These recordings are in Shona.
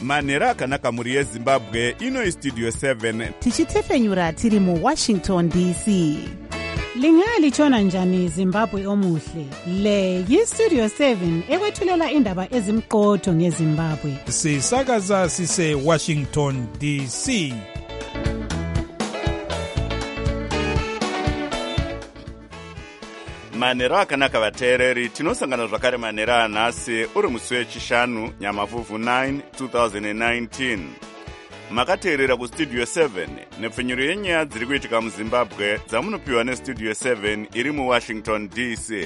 manhero akanaka mhuri yezimbabwe. Ino istudio 7 tichitefenyura tiri muWashington DC. Lingalitshona njani Zimbabwe omuhle? Le yiStudio 7 ekwethulela indaba ezimqotho ngeZimbabwe. Sisakaza sise Washington DC. manhero akanaka vateereri, tinosangana zvakare manhero anhasi uri musi wechishanu Nyamavhuvhu 9 2019. Makateerera kustudio 7 nepfenyuro yenyaya dziri kuitika muZimbabwe dzamunopiwa nestudio 7 iri muWashington DC.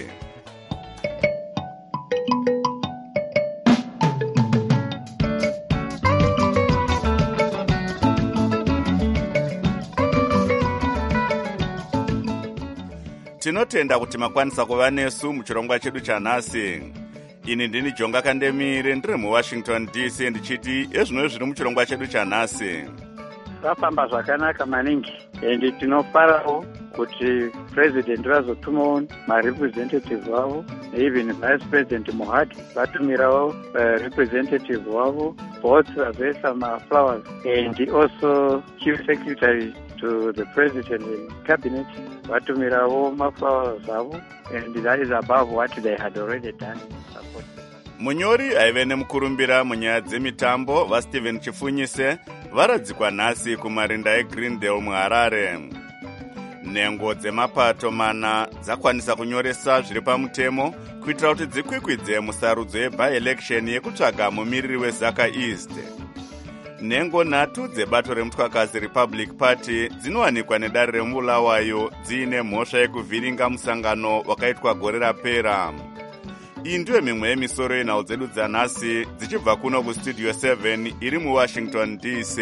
Tinotenda kuti makwanisa kuva nesu muchirongwa chedu chanhasi. Ini ndini Jonga Kandemire ndiri muWashington DC ndichiti ezvino zviri muchirongwa chedu chanhasi. Zvafamba zvakanaka maningi ende tinofarawo kuti president vazotumawo marepresentative wavo, even vice president Mohadi vatumirawo representative wavo, both vazoisa maflowers, and also chief secretary to the president and cabinet vatumirawo maflowers avo, and that is above what they had already done. Munyori aive nemukurumbira munyaya dzemitambo vaSteven Chifunyise varadzikwa nhasi kumarinda eGreendale muHarare. Nhengo dzemapato mana dzakwanisa kunyoresa zviri pamutemo kuitira kuti dzikwikwidze musarudzo yeby-election yekutsvaga mumiriri weZaka East. Nhengo nhatu dzebato remutwakazi Republic Party dzinowanikwa nedare reMbulawayo dziine mhosva yekuvhiringa musangano wakaitwa gore rapera. Iyi ndiyo mimwe yemisoro yenhau dzedu dzanhasi dzichibva kuno kustudio 7 iri muWashington DC.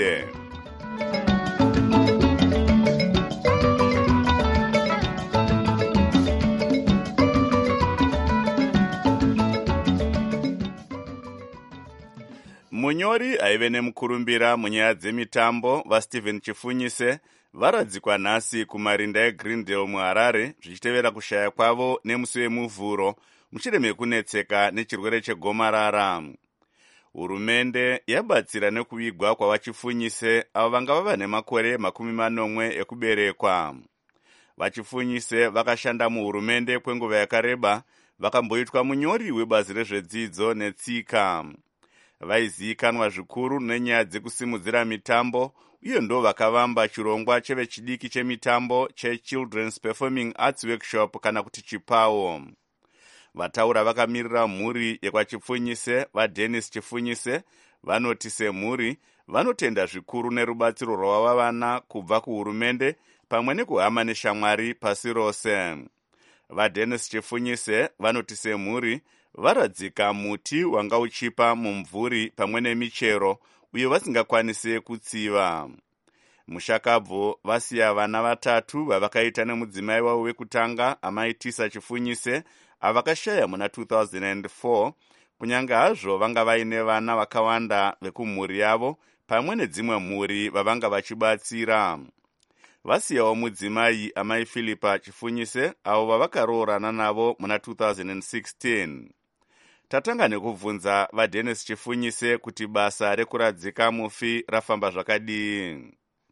Munyori aive nemukurumbira munyaya dzemitambo vaSteven Chifunyise varadzikwa nhasi kumarinda eGreendale muHarare zvichitevera kushaya kwavo nemusi wemuvhuro mushure mekunetseka nechirwere chegomarara. Hurumende yabatsira nekuvigwa kwavaChifunyise avo vanga vava nemakore 40 ekuberekwa. VaChifunyise vakashanda muhurumende kwenguva yakareba, vakamboitwa munyori webazi rezvedzidzo netsika. Vaizivikanwa zvikuru nenyaya dzekusimudzira mitambo uye ndo vakavamba chirongwa chevechidiki chemitambo cheChildren's Performing Arts Workshop kana kuti Chipawo. Vataura vakamirira mhuri yekwaChifunyise vaDennis Chifunyise vanoti semhuri vanotenda zvikuru nerubatsiro rwava vana kubva kuhurumende pamwe nekuhama neshamwari pasi rose. VaDennis Chifunyise vanoti semhuri varadzika muti wanga uchipa mumvuri pamwe nemichero uye vasingakwanisi kutsiva. Mushakabvu vasiya vana vatatu vavakaita nemudzimai wavo wekutanga amaitisa Chifunyise avakashaya muna 2004, kunyange hazvo vanga vaine vana vakawanda vekumhuri yavo pamwe nedzimwe mhuri vavanga vachibatsira. Vasiyawo mudzimai amai Philippa Chifunyise avo vavakaroorana navo muna 2016. Tatanga nekubvunza vaDennis Chifunyise kuti basa rekuradzika mufi rafamba zvakadii.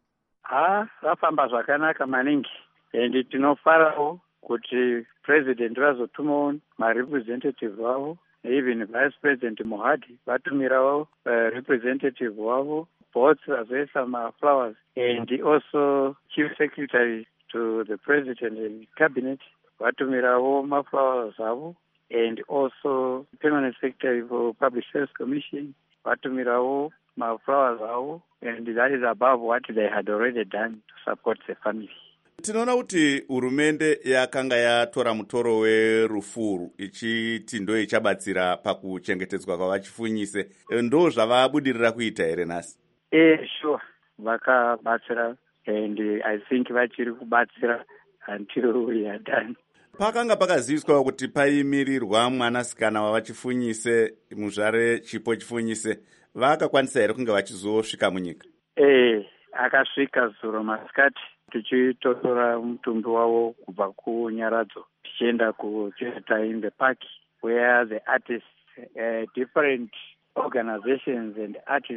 Rafamba zvakanaka maningi ende tinofarawo kuti president vazotumawo marepresentative wavo, even vice president Mohadi vatumirawo representative wavo, both vazoisa maflowers, and also chief secretary to the president and cabinet vatumirawo maflowers avo, and also permanent secretary for public service commission vatumirawo maflowers avo, and that is above what they had already done to support the family. Tinoona kuti hurumende yakanga yatora mutoro werufuru ichiti ndo ichabatsira pakuchengetedzwa kwavaChifunyise. Ndo zvavabudirira kuita here nhasi? Sure, vakabatsira, and I think vachiri kubatsira until we are done. Pakanga pakaziviswa kuti paimirirwa mwanasikana wavaChifunyise, muzvare Chipo Chifunyise, vakakwanisa here kunge vachizosvika munyika? Akasvika zuro masikati tichitotora mutumbi wavo kubva kunyaradzo tichienda kutheater in the park where the artists, different organizations and artists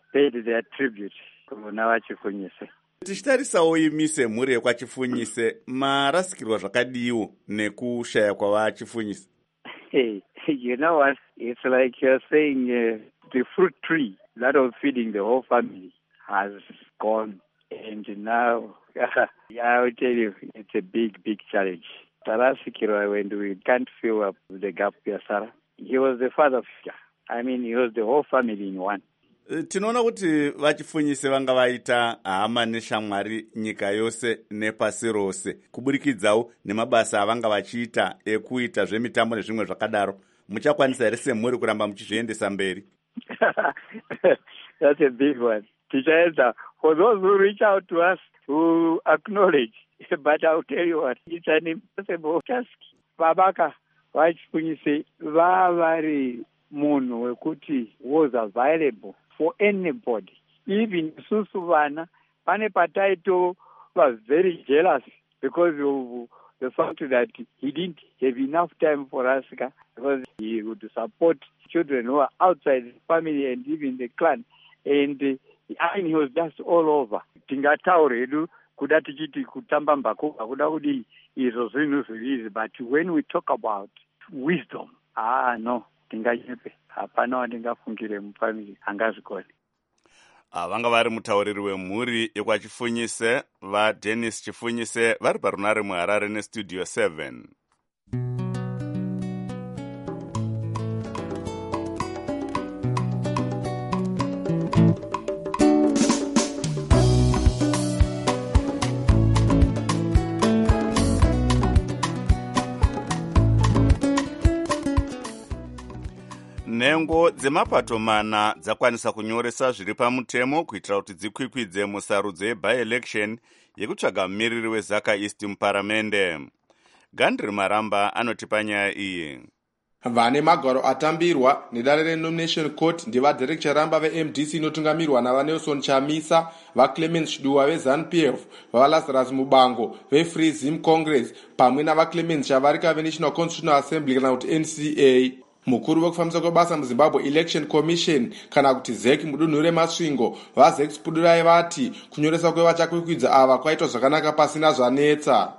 paid their tribute kuna vachifunyise. Tichitarisawo imi semhuri yekwachifunyise, marasikirwa zvakadiwo nekushaya kwavachifunyise? You know what? It's like you're saying the fruit tree that was feeding the whole family has gone. And now, I will tell you, it's a big, big challenge. Tarasikirwa, when we can't fill up the gap here, Sarah. He was the father figure. I mean, he was the whole family in one. Tinoona kuti vachifunyise vanga vaita hama neshamwari nyika yose nepasi rose kuburikidzawo nemabasa avanga vachiita ekuita zvemitambo nezvimwe zvakadaro. Muchakwanisa here semhuri kuramba muchizviendesa mberi? That's a big one. Tichaedza, for those who reach out to us, who acknowledge, but I'll tell you what, it's an impossible task. Babaka vachifunyise vavari munhu wekuti was available for anybody. Even isusu vana pane pataito was very jealous because of the fact that he didn't have enough time for us, because he would support children who are outside the family and even the clan. And he was just all over. Tingataure edu kuda tichiti kutamba mbakuba kuda kudi izvo zvinhu zvirizi, but when we talk about wisdom, no, tingachepe hapana wandingafungire mufamily angazvikoni. Vanga vari mutauriri wemhuri yekwachifunyise vaDennis Chifunyise vari parunare muHarare neStudio 7. Nhengo dzemapato mana dzakwanisa kunyoresa zviri pamutemo kuitira kuti dzikwikwidze musarudzo yeby-election yekutsvaga mumiriri weZaka East muparamende. Gandri Maramba anotipa nyaya iyi. Vane magaro atambirwa nedare renomination court ndeva-Derek Charamba veMDC inotungamirwa navaNelson Chamisa, vaClement Chiduwa veZANU-PF, vaLazarus Mubango veFree Zim Congress pamwe navaClement Chavarika veNational Constitutional Assembly kana kuti NCA. Mukuru wekufambisa kwebasa muZimbabwe Election Commission kana kuti ZEC mudunhu reMasvingo vaZEC Pudurai vati kunyoresa kwevachakwikwidza ava kwaitwa zvakanaka pasina zvanetsa.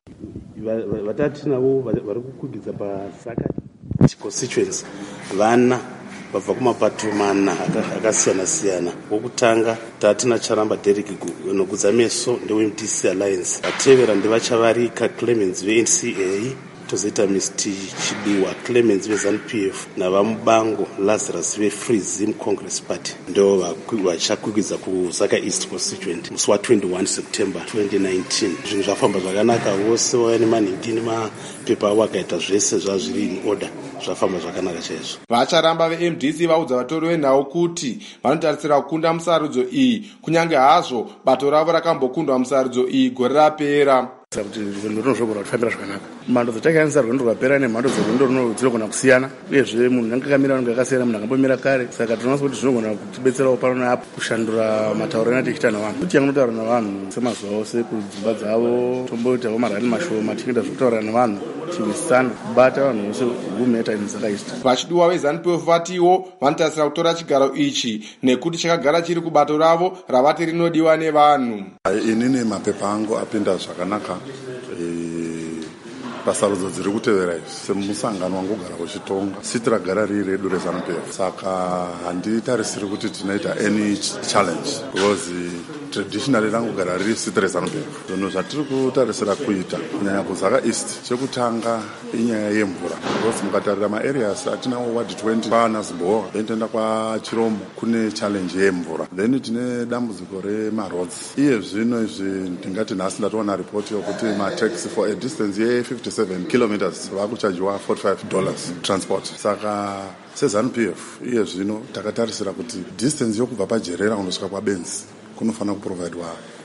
Vatatinavo vari kukwidza paZaka constituency vana vabva kumapato mana akasiyana-siyana. Wokutanga tatina Charamba Derek nogudza meso ndeweMDC Alliance, vatevera ndevaChavarika Clemens veNCA, tozoita Mr. Chiduwa Clemens veZANU-PF navaMubango Lazarus veFree Zim Congress Party ndo vachakwikidza kuZaka East Constituent musi wa21 September 2019. Zvinhu zvafamba zvakanaka, vose vauya nemaningi nemapepa avo akaita zvese zvazviri in order, zvafamba zvakanaka chaizvo. VaCharamba veMDC vaudza vatori venhau kuti vanotarisira kukunda musarudzo iyi kunyange hazvo bato ravo rakambokundwa musarudzo iyi gore rapera. Kuti rwendo runozvogona kufambira zvakanaka. Mhando dzatakayanisa rwendo rwapera nemhando dzerwendo dzinogona kusiyana, uyezve munhu angakamira vanhu vakasiyana, munhu akambomira kare. Saka tinoona kuti zvinogona kutibetserawo pano neapo kushandura matauriro atichita navanhu. Kuti anotaura navanhu semazuva ose kudzimba dzavo, tomboitawo marani mashoma tichiita zvokutaura navanhu, tichiwisana kubata vanhu vose vumeta nezvakaita. Vachiduwa veZANU-PF vatiwo vanotarisira kutora chigaro ichi nekuti chakagara chiri kubato ravo ravati rinodiwa nevanhu. Inini mapepa angu apinda zvakanaka pasarudzo dziri kutevera izvi. Semusangano wangogara uchitonga siti ragara riri redu reZANU-PF, saka handitarisiri kuti tinoita any challenge because traditionally rangogara riri siti reZANU-PF. Zvinhu zvatiri kutarisira kuita kunyanya kuZaka East, chekutanga inyaya yemvura, because mukatarira maareas atinawo ward 20 kwaNazibhowa, then toenda kwaChirombo kune challenge yemvura, then tine dambudziko remaroads. Iye zvino izvi ndingati nhasi ndatoona report yokuti mataxi for a distance ye57 kilometers vakuchajiwa $45 transport. Saka seZANU-PF iye zvino takatarisira kuti distance yokubva paJerera unosvika kwaBenzi kunofanira kuprovidwa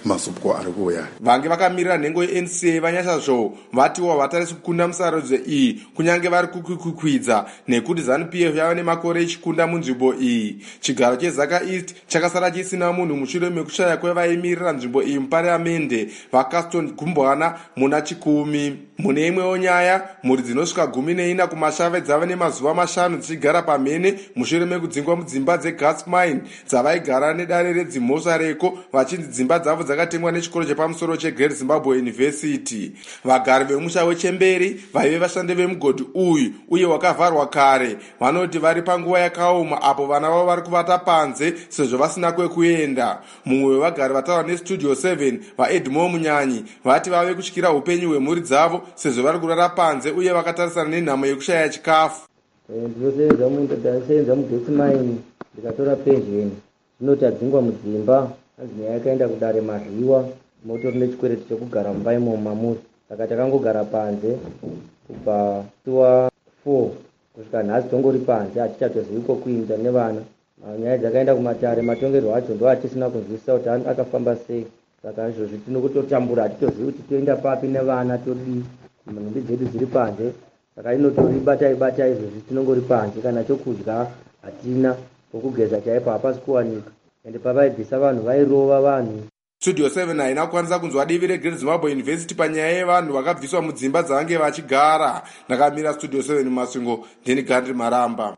mazupko ari kuuya. Vange vakamirira nhengo yeNCA vanyasazvo vatiwo vatarisi kukunda musarudzo iyi kunyange vari kukwidza nekuti ZANU-PF yava nemakore ichikunda munzvimbo iyi. Chigaro cheZaka East chakasara chisina munhu mushure mekushaya kwevaimirira nzvimbo iyi muparamende vaCaston Gumbwana muna chikumi. Mune imwewo nyaya, mhuri dzinosvika 14 kumashave dzava nemazuva 5 dzichigara pamhene mushure mekudzingwa mudzimba dzegas mine dzavaigara nedare redzimhosva reko vachinzi dzimba dzavo dzakatengwa nechikoro chepamusoro cheGreat Zimbabwe University. Vagari vemusha wechemberi vaive vashandi vemugodhi uyu uye wakavharwa kare vanoti vari panguva yakaoma apo vana vavo vari kuvata panze sezvo vasina kwekuenda. Mumwe wevagari vataura neStudio 7 vaEdmo Munyanyi vati vave kutyira upenyu hwemhuri dzavo sezvo vari kurara panze uye vakatarisana nenhamo yekushaya chikafu. Ndinosenza mugetsi maini ndikatora pensheni zvinoti adzingwa mudzimba azvinya yakaenda kudare mazviwa motori nechikwereti chekugara mumba imomo mamuzi. Saka takangogara panze kubva tuwa 4 kusvika nhasi tongori panze hatichatozivi kokuinda nevana. Nyaya dzakaenda kumatare matongerwo acho ndo hatisina kunzwisisa kuti akafamba sei. Saka izvozvi tinokutotambura hatitozivi kuti toenda papi nevana todii. Nhumbi dzedu dziri panze. Saka inotori batai izvozvi tinongori panze kana chokudya hatina pokugeza chaipo hapasi kuwanika. Ende pavaibvisa vanhu vairova vanhu. Studio 7 haina kukwanisa kunzwa divi reGreat Zimbabwe University panyaya yevanhu vakabviswa mudzimba dzavange vachigara. Ndakamira Studio 7 Masvingo, ndini Gandhi Maramba.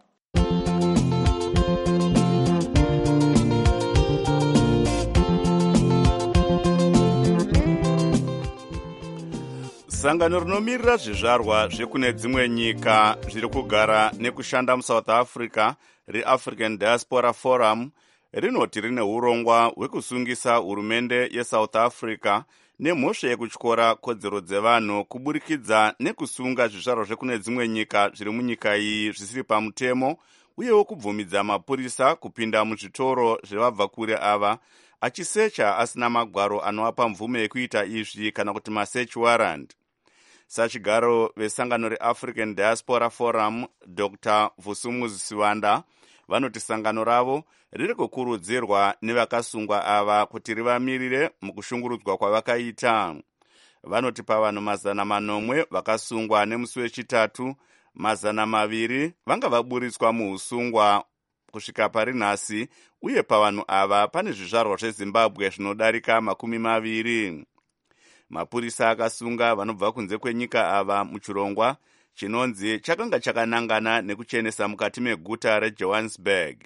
Sangano rinomirira zvizvarwa zvekune dzimwe nyika zviri kugara nekushanda muSouth Africa reAfrican Diaspora Forum rinoti rine urongwa hwekusungisa hurumende yeSouth Africa nemhosva yekutyora kodzero dzevanhu kuburikidza nekusunga zvizvarwa zvekune dzimwe nyika zviri munyika iyi zvisiri pamutemo uyewo kubvumidza mapurisa kupinda muzvitoro zvevabva kure ava achisecha asina magwaro anovapa mvume yekuita izvi kana kuti masearch warrant. Sachigaro vesangano reAfrican Diaspora Forum Dr. Vusumuzi Siwanda vanoti sangano ravo riri kukurudzirwa nevakasungwa ava kuti rivamirire mukushungurudzwa kwavakaita. Vanoti pavanhu 900 vakasungwa nemusi wechitatu, 200 vanga vaburitswa muusungwa kusvika pari nhasi, uye pavanhu ava pane zvizvarwa zveZimbabwe zvinodarika 20. Mapurisa akasunga vanobva kunze kwenyika ava muchirongwa chinonzi chakanga chakanangana nekuchenesa mukati meguta reJohannesburg.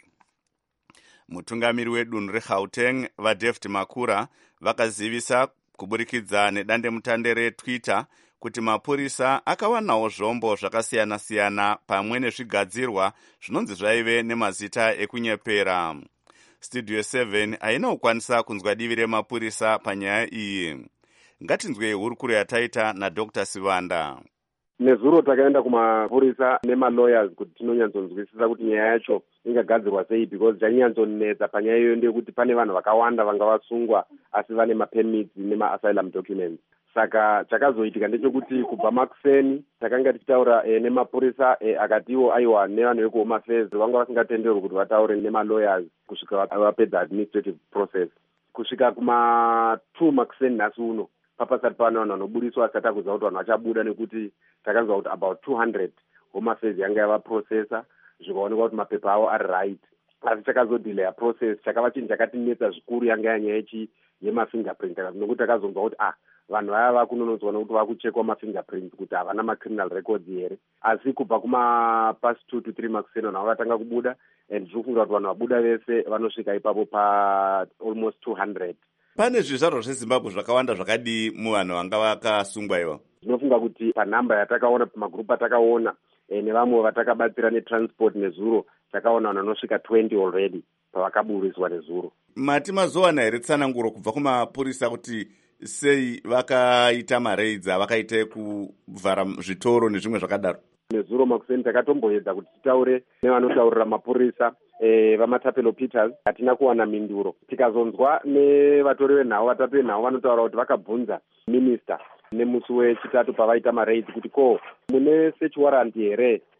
Mutungamiri wedunhu reGauteng vaDavid Makura vakazivisa kuburikidza nedandemutande reTwitter kuti mapurisa akawanawo zvombo zvakasiyana-siyana pamwe nezvigadzirwa zvinonzi zvaive nemazita ekunyepera. Studio 7 haina kukwanisa kunzwa divi remapurisa panyaya iyi. Ngatinzwe hurukuro yataita naDr. Siwanda. Nezuro takaenda kumapurisa nemalawyers kuti tinonyanzonzwisisa kuti nyaya yacho ingagadzirwa sei, because chanyanzonetsa panyaya iyoyo ndeyekuti pane vanhu vakawanda vanga vasungwa asi vane mapermits nema-asylum documents. Saka chakazoitika ndechekuti kubva makuseni takanga tichitaura nemapurisa akatiwo aiwa nevanhu vekuHome Affairs vanga vasingatenderwi kuti vataure nemalawyers kusvika vapedza administrative process. Kusvika kuma2 makuseni nhasi uno papasati pano vanhu vanoburiswa asati akuziva kuti vanhu vachabuda, nekuti takanzwa kuti about 200 Home Affairs yanga yavaprocessa zvikaonekwa kuti mapepa avo ari right. Asi chakazodilaya process, chakava chinhu chakatinetsa zvikuru yanga yanyaya yemafingerprint, nokuti takazonzwa kuti vanhu vaya vakunonodzwa nokuti vakuchekwa mafingerprints kuti havana macriminal records here. Asi kubva past 2 to 3 makuseni vanhu vatanga kubuda, and ndikufunga kuti vanhu vabuda vese vanosvika ipapo pa almost 200. Pane zvizvarwa zveZimbabwe zvakawanda zvakadii muvanhu vanga vakasungwa ivo? Ndinofunga kuti panhamba yatakaona pamagrupu atakaona nevamwe vatakabatsira netransport nezuro takaona vanhu vanosvika 20 already pavakaburiswa nezuro. Mati mazowana here tsananguro kubva kumapurisa kuti sei vakaita maraids vakaita kuvhara zvitoro nezvimwe zvakadaro? Nezuro makuseni takatomboedza kuti titaure nevanotaurira mapurisa vaMatapelo Peters, hatina kuwana minduro. Tikazonzwa nevatori venhau, vatatu venhau vanotaura kuti vakabvunza minister nemusi wechitatu pavaita maraids kuti ko mune search warrant here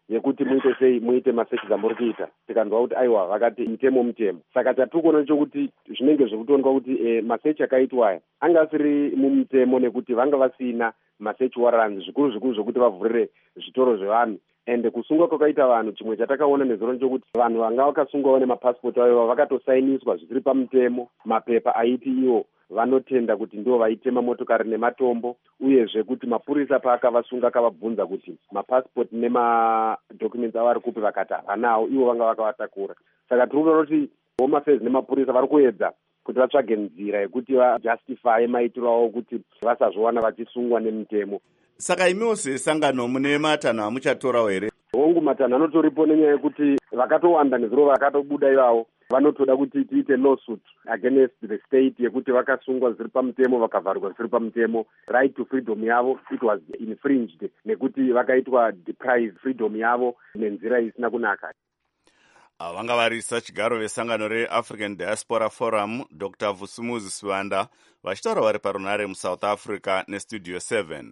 yekuti muite sei, muite masechi amuri kuita. Tikanzwa kuti aiwa vakati mutemo. Saka chatiri kuona nechekuti zvinenge zvikutoonekwa kuti masechi akaitwa aya anga asiri mumutemo nekuti vanga vasina masechi warrants zvikuru zvokuti vavhurire zvitoro zvevanhu. Ende kusungwa kwakaita vanhu, chimwe chatakaona nezuro nechekuti vanhu vanga vakasungwawo nemapasipoti avo vakatosainiswa zvisiri pamutemo, mapepa aiti iwo vanotenda kuti ndo vaitema motokari nematombo, uyezve kuti mapurisa paakavasunga akavabvunza kuti mapasipoti nemadocuments avo ari kupi, vakati havanawo, ivo vanga vakavatakura. Saka tiri kuona kuti Home Affairs nemapurisa vari kuedza kuti vatsvage nzira yekuti vajustify maitiro avo kuti vasazvowana vachisungwa nemutemo. Saka imiwo sesangano mune matanho amuchatorawo here? Hongu matanho anotoripo nenyaya yekuti vakatowanda nezuro vakatobuda ivavo vanotoda kuti tiite lawsuit against the state yekuti vakasungwa zviri pamutemo vakavharwa zviri pamutemo. Right to freedom yavo it was infringed nekuti vakaitwa deprived freedom yavo nenzira isina kunaka. Vanga varisa chigaro vesangano reAfrican Diaspora Forum Dr. Vusumuzi Sivanda vachitaura vari parunare muSouth Africa neStudio 7.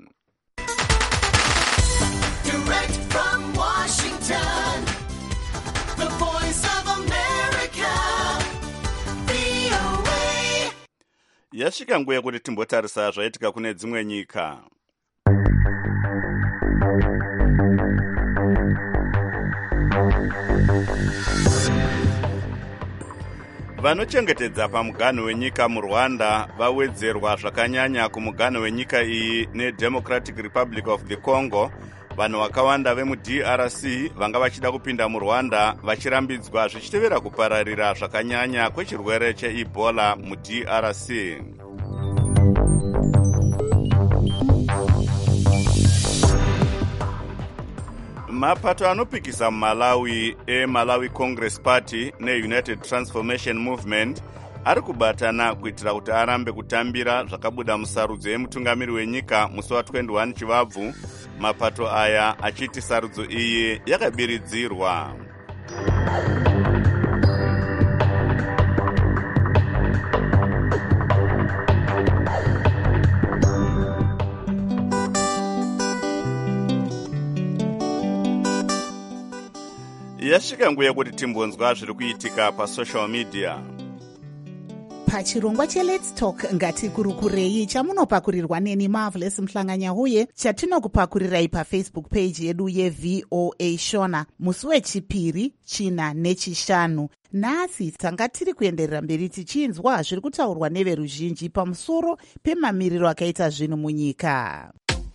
Direct from Washington, the voice of America, VOA. Yasvika nguva yekuti timbotarisa zvaitika kune dzimwe nyika. Vanochengetedza pamuganho wenyika muRwanda vawedzerwa zvakanyanya kumuganho wenyika iyi neDemocratic Republic of the Congo. Vanhu vakawanda vemuDRC vanga vachida kupinda muRwanda vachirambidzwa zvichitevera kupararira zvakanyanya kwechirwere cheEbola muDRC. Mapato anopikisa muMalawi eMalawi Congress Party neUnited Transformation Movement ari kubatana kuitira kuti arambe kutambira zvakabuda musarudzo yemutungamiri wenyika musi wa21 Chivabvu. Mapato aya achiti sarudzo iyi yakabiridzirwa. Yasvika nguva yekuti timbonzwa zviri kuitika pasocial media. Pachirongwa cheLet's Talk ngatikurukurei chamunopakurirwa neni Marvelous Mhlanganya huye chatinokupakurirai paFacebook page yedu yeVOA Shona musi wechipiri, china nechishanu. Nhasi tanga tiri kuenderera mberi tichinzwa zviri kutaurwa neveruzhinji pamusoro pemamiriro akaita zvinhu munyika.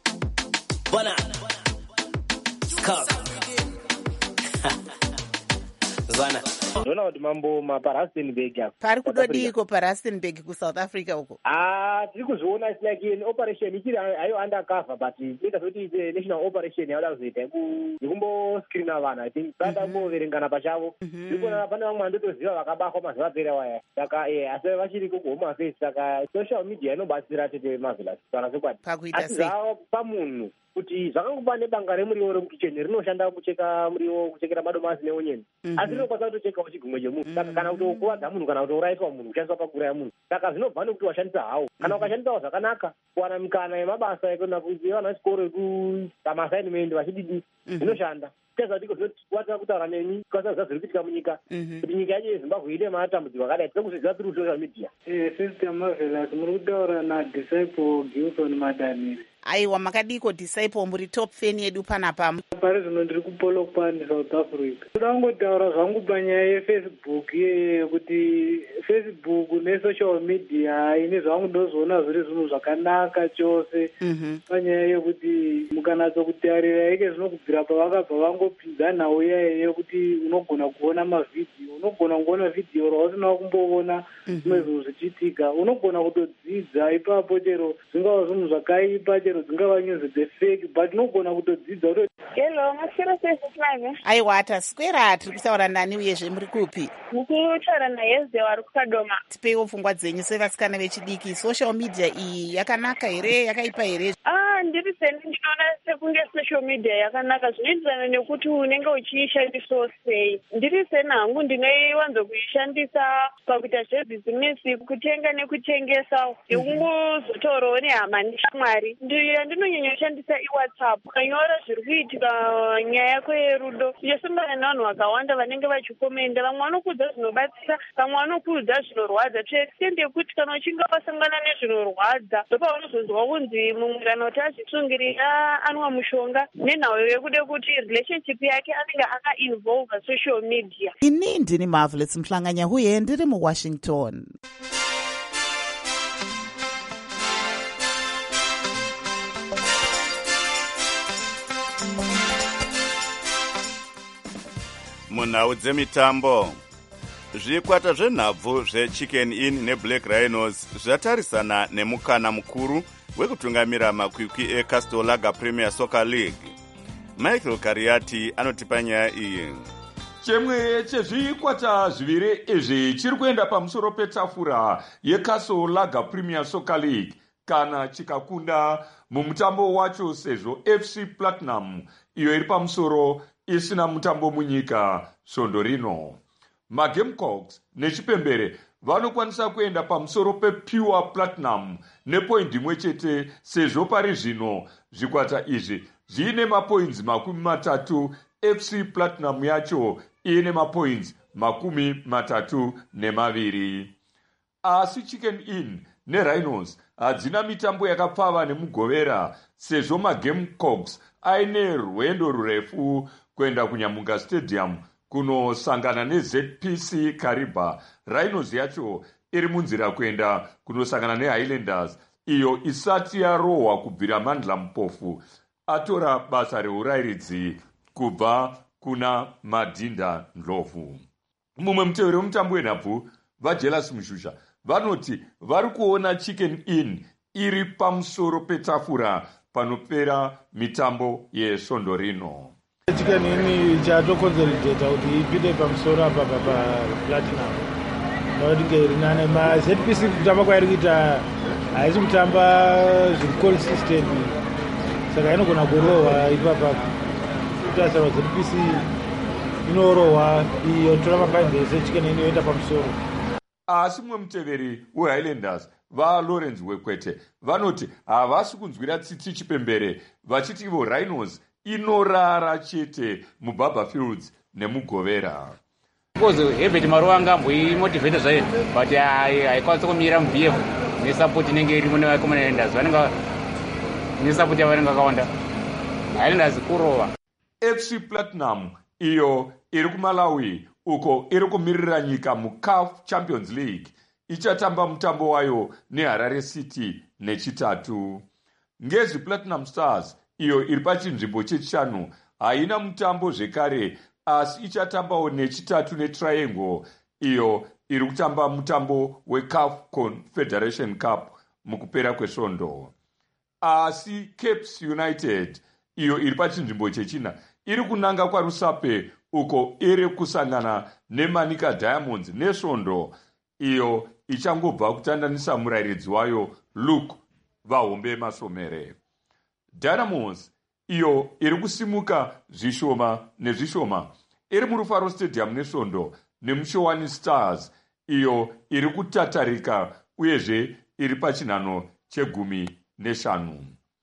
Ndona kuti mambo mapaRustenburg apo. Pari kudodiko paRustenburg kuSouth Africa uko? Tiri kuzviona like an operation ichiri hayo undercover but ita kuti national operation yauda kuzoita yekumboskirina vanhu. I think saka mboverengana pachavo. Ndikuona pane vamwe vandotoziva vakabafa mazuva apera waya. Saka asi vachiri kuHome Affairs saka social media inobatsira tete Marvelous. Kana sekwadi. Pakuita sei? Pamunhu kuti zvakangoba nebanga remuriwo remukicheni rinoshanda kucheka muriwo, kuchekera madomasi neonyeni. Asi rinokwanisa kutochekawo chigumwe chemunhu. Saka kana kutokuvadza munhu kana kutourayiswa munhu kushandiswa pakuuraya munhu. Saka zvinobva nekuti washandisa hawo. Kana ukashandisawo zvakanaka kuwana mikana yemabasa ekuona kuti vana vechikoro pamaassignment vachididi zvinoshanda. Teza ndiko zvinotikwata kutaura neni kwasaza zviri kuitika munyika kuti nyika yacho yeZimbabwe ine matambudziko akadai tiri kuzviziva tiri social media. Sister Marvelous muri kutaura naDisciple Gilson Madaniri. Aiwa, makadiko Disciple muri top fan yedu panapa. Pari zvino ndiri kuPolokwane South Africa. Toda kungotaura zvangu panyaya yeFacebook kuti Facebook nesocial media ine zvangu ndozoona zviri zvinhu zvakanaka chose panyaya yekuti mukanatso kutarira ike zvinokubvira pavakabva vangopinzana uya yekuti unogona kuona mavhidhiyo, unogona kuona vhidhiyo rausina kumboona zvimwe zvinhu zvichiitika, unogona kutodzidza ipapo chero zvingava zvinhu zvakaipa chero dzingava news dzefake but unogona kutodzidza kuti hello masiro sesifane. Aiwa, taswera tiri kutaura nani uyezve muri kupi? Mukutaura naYezde wari kuKadoma. Tipeiwo pfungwa dzenyu sevasikana vechidiki, social media iyi yakanaka here yakaipa here? ndiri seni ndinoona sekunge social media yakanaka zvinoenderana nekuti unenge uchiishandisawo sei. Ndiri seni hangu ndinoiwanza kuishandisa pakuita zvebhizinesi, kutenga nekutengesa, nekungozotaurawo nehama neshamwari. Ndinonyanya kushandisa iWhatsApp, ukanyora zviri kuitika nyaya yako yerudo, uchasangana nevanhu vakawanda vanenge vachikomenda. Vamwe vanokuudza zvinobatsira, vamwe vanokuudza zvinorwadza, to extent yekuti kana uchinge wasangana nezvinorwadza ndopaunozonzwa kunzi mumwe kana kuti azvitsungirira anwa mushonga nenhau yekude kuti relationship yake anenge akainvolva social media. Ini ndini Marvelous Mhlanganya-Huye ndiri muWashington. munhau dzemitambo, zvikwata zvenhabvu zveChicken Inn neBlack Rhinos zvatarisana nemukana mukuru wekutungamira makwikwi eCastle Lager Premier Soccer League. Michael Kariati anotipa nyaya iyi. Chimwe chezvikwata zviviri izvi chiri kuenda pamusoro petafura yeCastle Lager Premier Soccer League kana chikakunda mumutambo wacho, sezvo FC Platinum iyo iri pamusoro isina mutambo munyika svondo rino. MaGamecocks nechipembere vanokwanisa kuenda pamusoro pePure Platinum nepoindi imwe chete, sezvo pari zvino zvikwata izvi zviine mapoints 30, FC Platinum yacho iine mapoints 32. Asi Chicken Inn neRhinos hadzina mitambo yakapfava nemugovera, sezvo MaGamecocks aine rwendo rurefu kuenda kuNyamunga Stadium kunosangana neZPC Kariba. Rhinos yacho iri munzira kuenda kunosangana neHighlanders, iyo isati yarohwa kubvira Mandla Mupofu atora basa reurairidzi kubva kuna Madinda Ndlovu. Mumwe muteveri wemutambo wenhabvu, vaJealous Mushusha vanoti vari kuona Chicken Inn iri pamusoro petafura panopera mitambo yesvondo rino. Chicken Inn chatokonzeredzeta kuti ipinde pamusoro apa paPlatinum. Nokuti ngerinane maZPC kutamba kwairi kuita haisi kutamba zviri consistent, saka inogona kurohwa ipapa. Kutasara ZPC inorohwa iyo tora mapoints ese, Chicken Inn yoenda pamusoro. Asi mumwe muteveri weHighlanders vaLawrence Wekwete vanoti havasi kunzwira tsitsi chipembere, vachiti ivo Rhinos inorara chete muBarber Fields nemugovera. Because Herbert Maruwa angamboimotivheta zvayo, but haikwanisa kumira muBF nesapoti inenge irimo nevakomana Highlanders vanenge nesapoti yavanenge vakawanda. Highlanders kurova. FC Platinum iyo iri kuMalawi uko iri kumirira nyika muCAF Champions League ichatamba mutambo wayo neHarare City nechitatu. Ngezi Platinum Stars iyo iri pachinzvimbo chechishanu haina mutambo zvekare, asi ichatambawo nechitatu neTriangle iyo iri kutamba mutambo weCAF Confederation Cup mukupera kwesvondo. Asi Capes United iyo iri pachinzvimbo chechina iri kunanga kwaRusape uko iri kusangana neManika Diamonds nesvondo iyo ichangobva kutandanisa murairidzi wayo Luke Vahombe Masomere. Dynamos iyo iri kusimuka zvishoma nezvishoma iri muRufaro Stadium nesvondo neMushowani Stars iyo iri kutatarika uyezve iri pachinhano che15.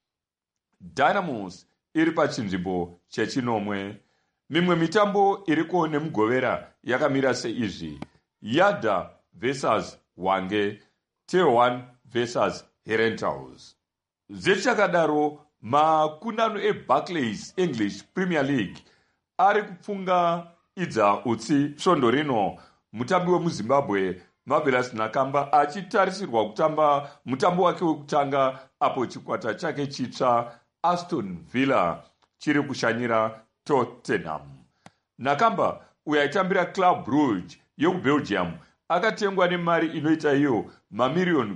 Dynamos iri pachinzvimbo chechinomwe. Mimwe mitambo iriko nemugovera yakamira seizvi: Yada versus Wange, T1 versus Herentals. Zvichakadaro, makundano eBarclays English Premier League ari kupfunga idza utsi svondo rino, mutambi wemuZimbabwe Marvelous Nakamba achitarisirwa kutamba mutambo wake wekutanga apo chikwata chake chitsva Aston Villa chiri kushanyira Tottenham. Nakamba uyo aitambira Club Brugge yekuBelgium akatengwa nemari inoita iyo mamiriyoni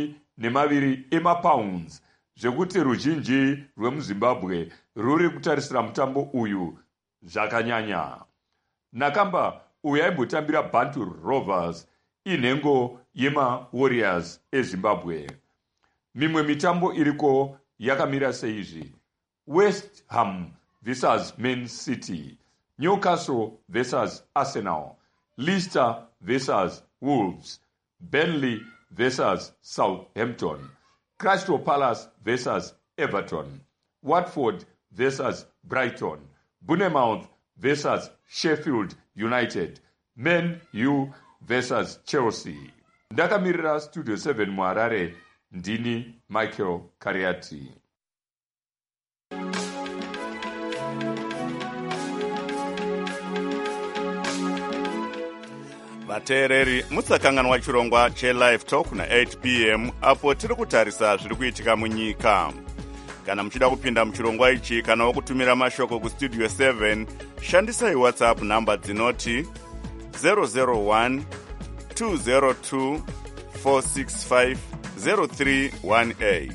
12 emapounds, zvekuti ruzhinji rwemuZimbabwe ruri kutarisira mutambo uyu zvakanyanya. Nakamba uyo aimbotambira Bantu Rovers, inhengo yemaWarriors eZimbabwe. Mimwe mitambo iriko yakamira seizvi: West Ham versus Man City, Newcastle versus Arsenal, Leicester versus Wolves, Burnley versus Southampton, Crystal Palace versus Everton, Watford versus Brighton, Bournemouth versus Sheffield United, Man U versus Chelsea. Ndakamirira Studio 7 muHarare, ndini Michael Kariati. vateereri, musakanganwa chirongwa chelive talk na8 pm apo tiri kutarisa zviri kuitika munyika. Kana muchida kupinda muchirongwa ichi kana wokutumira mashoko kustudio 7, shandisai whatsapp namba dzinoti 001 202 465 0318.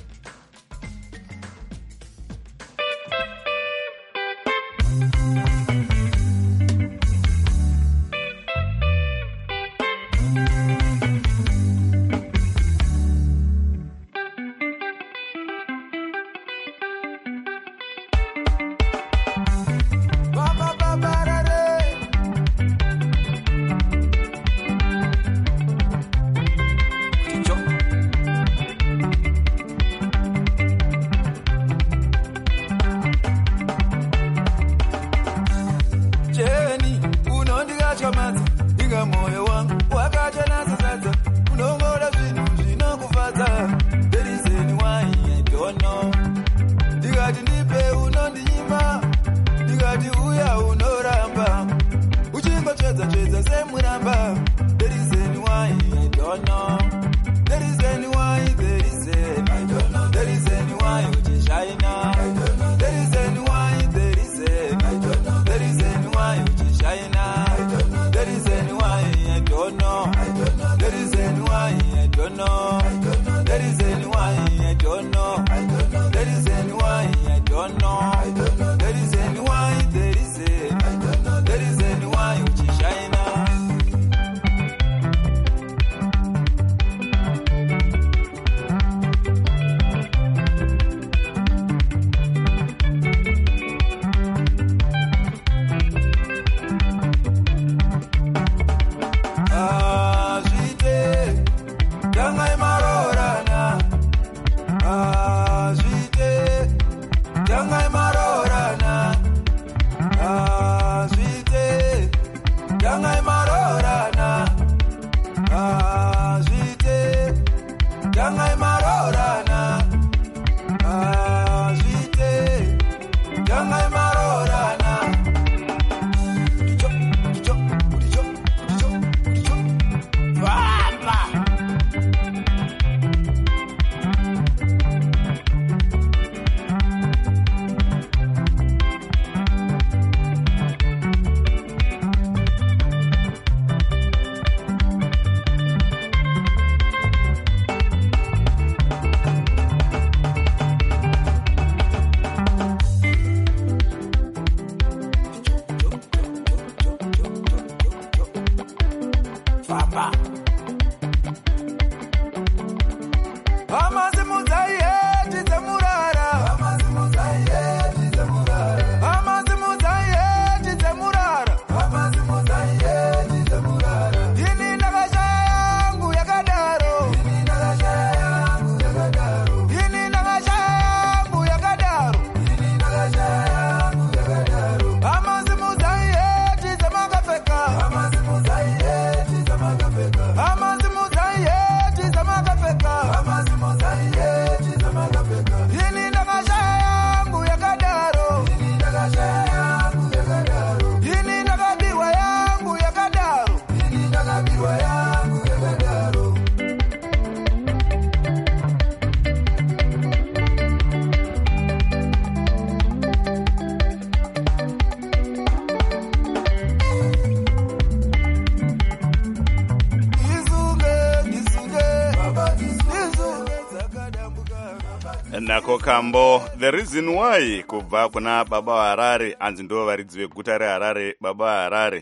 Nako kambo, the reason why kubva kuna baba wa Harare, anzi ndo varidzi veguta reHarare, baba wa Harare.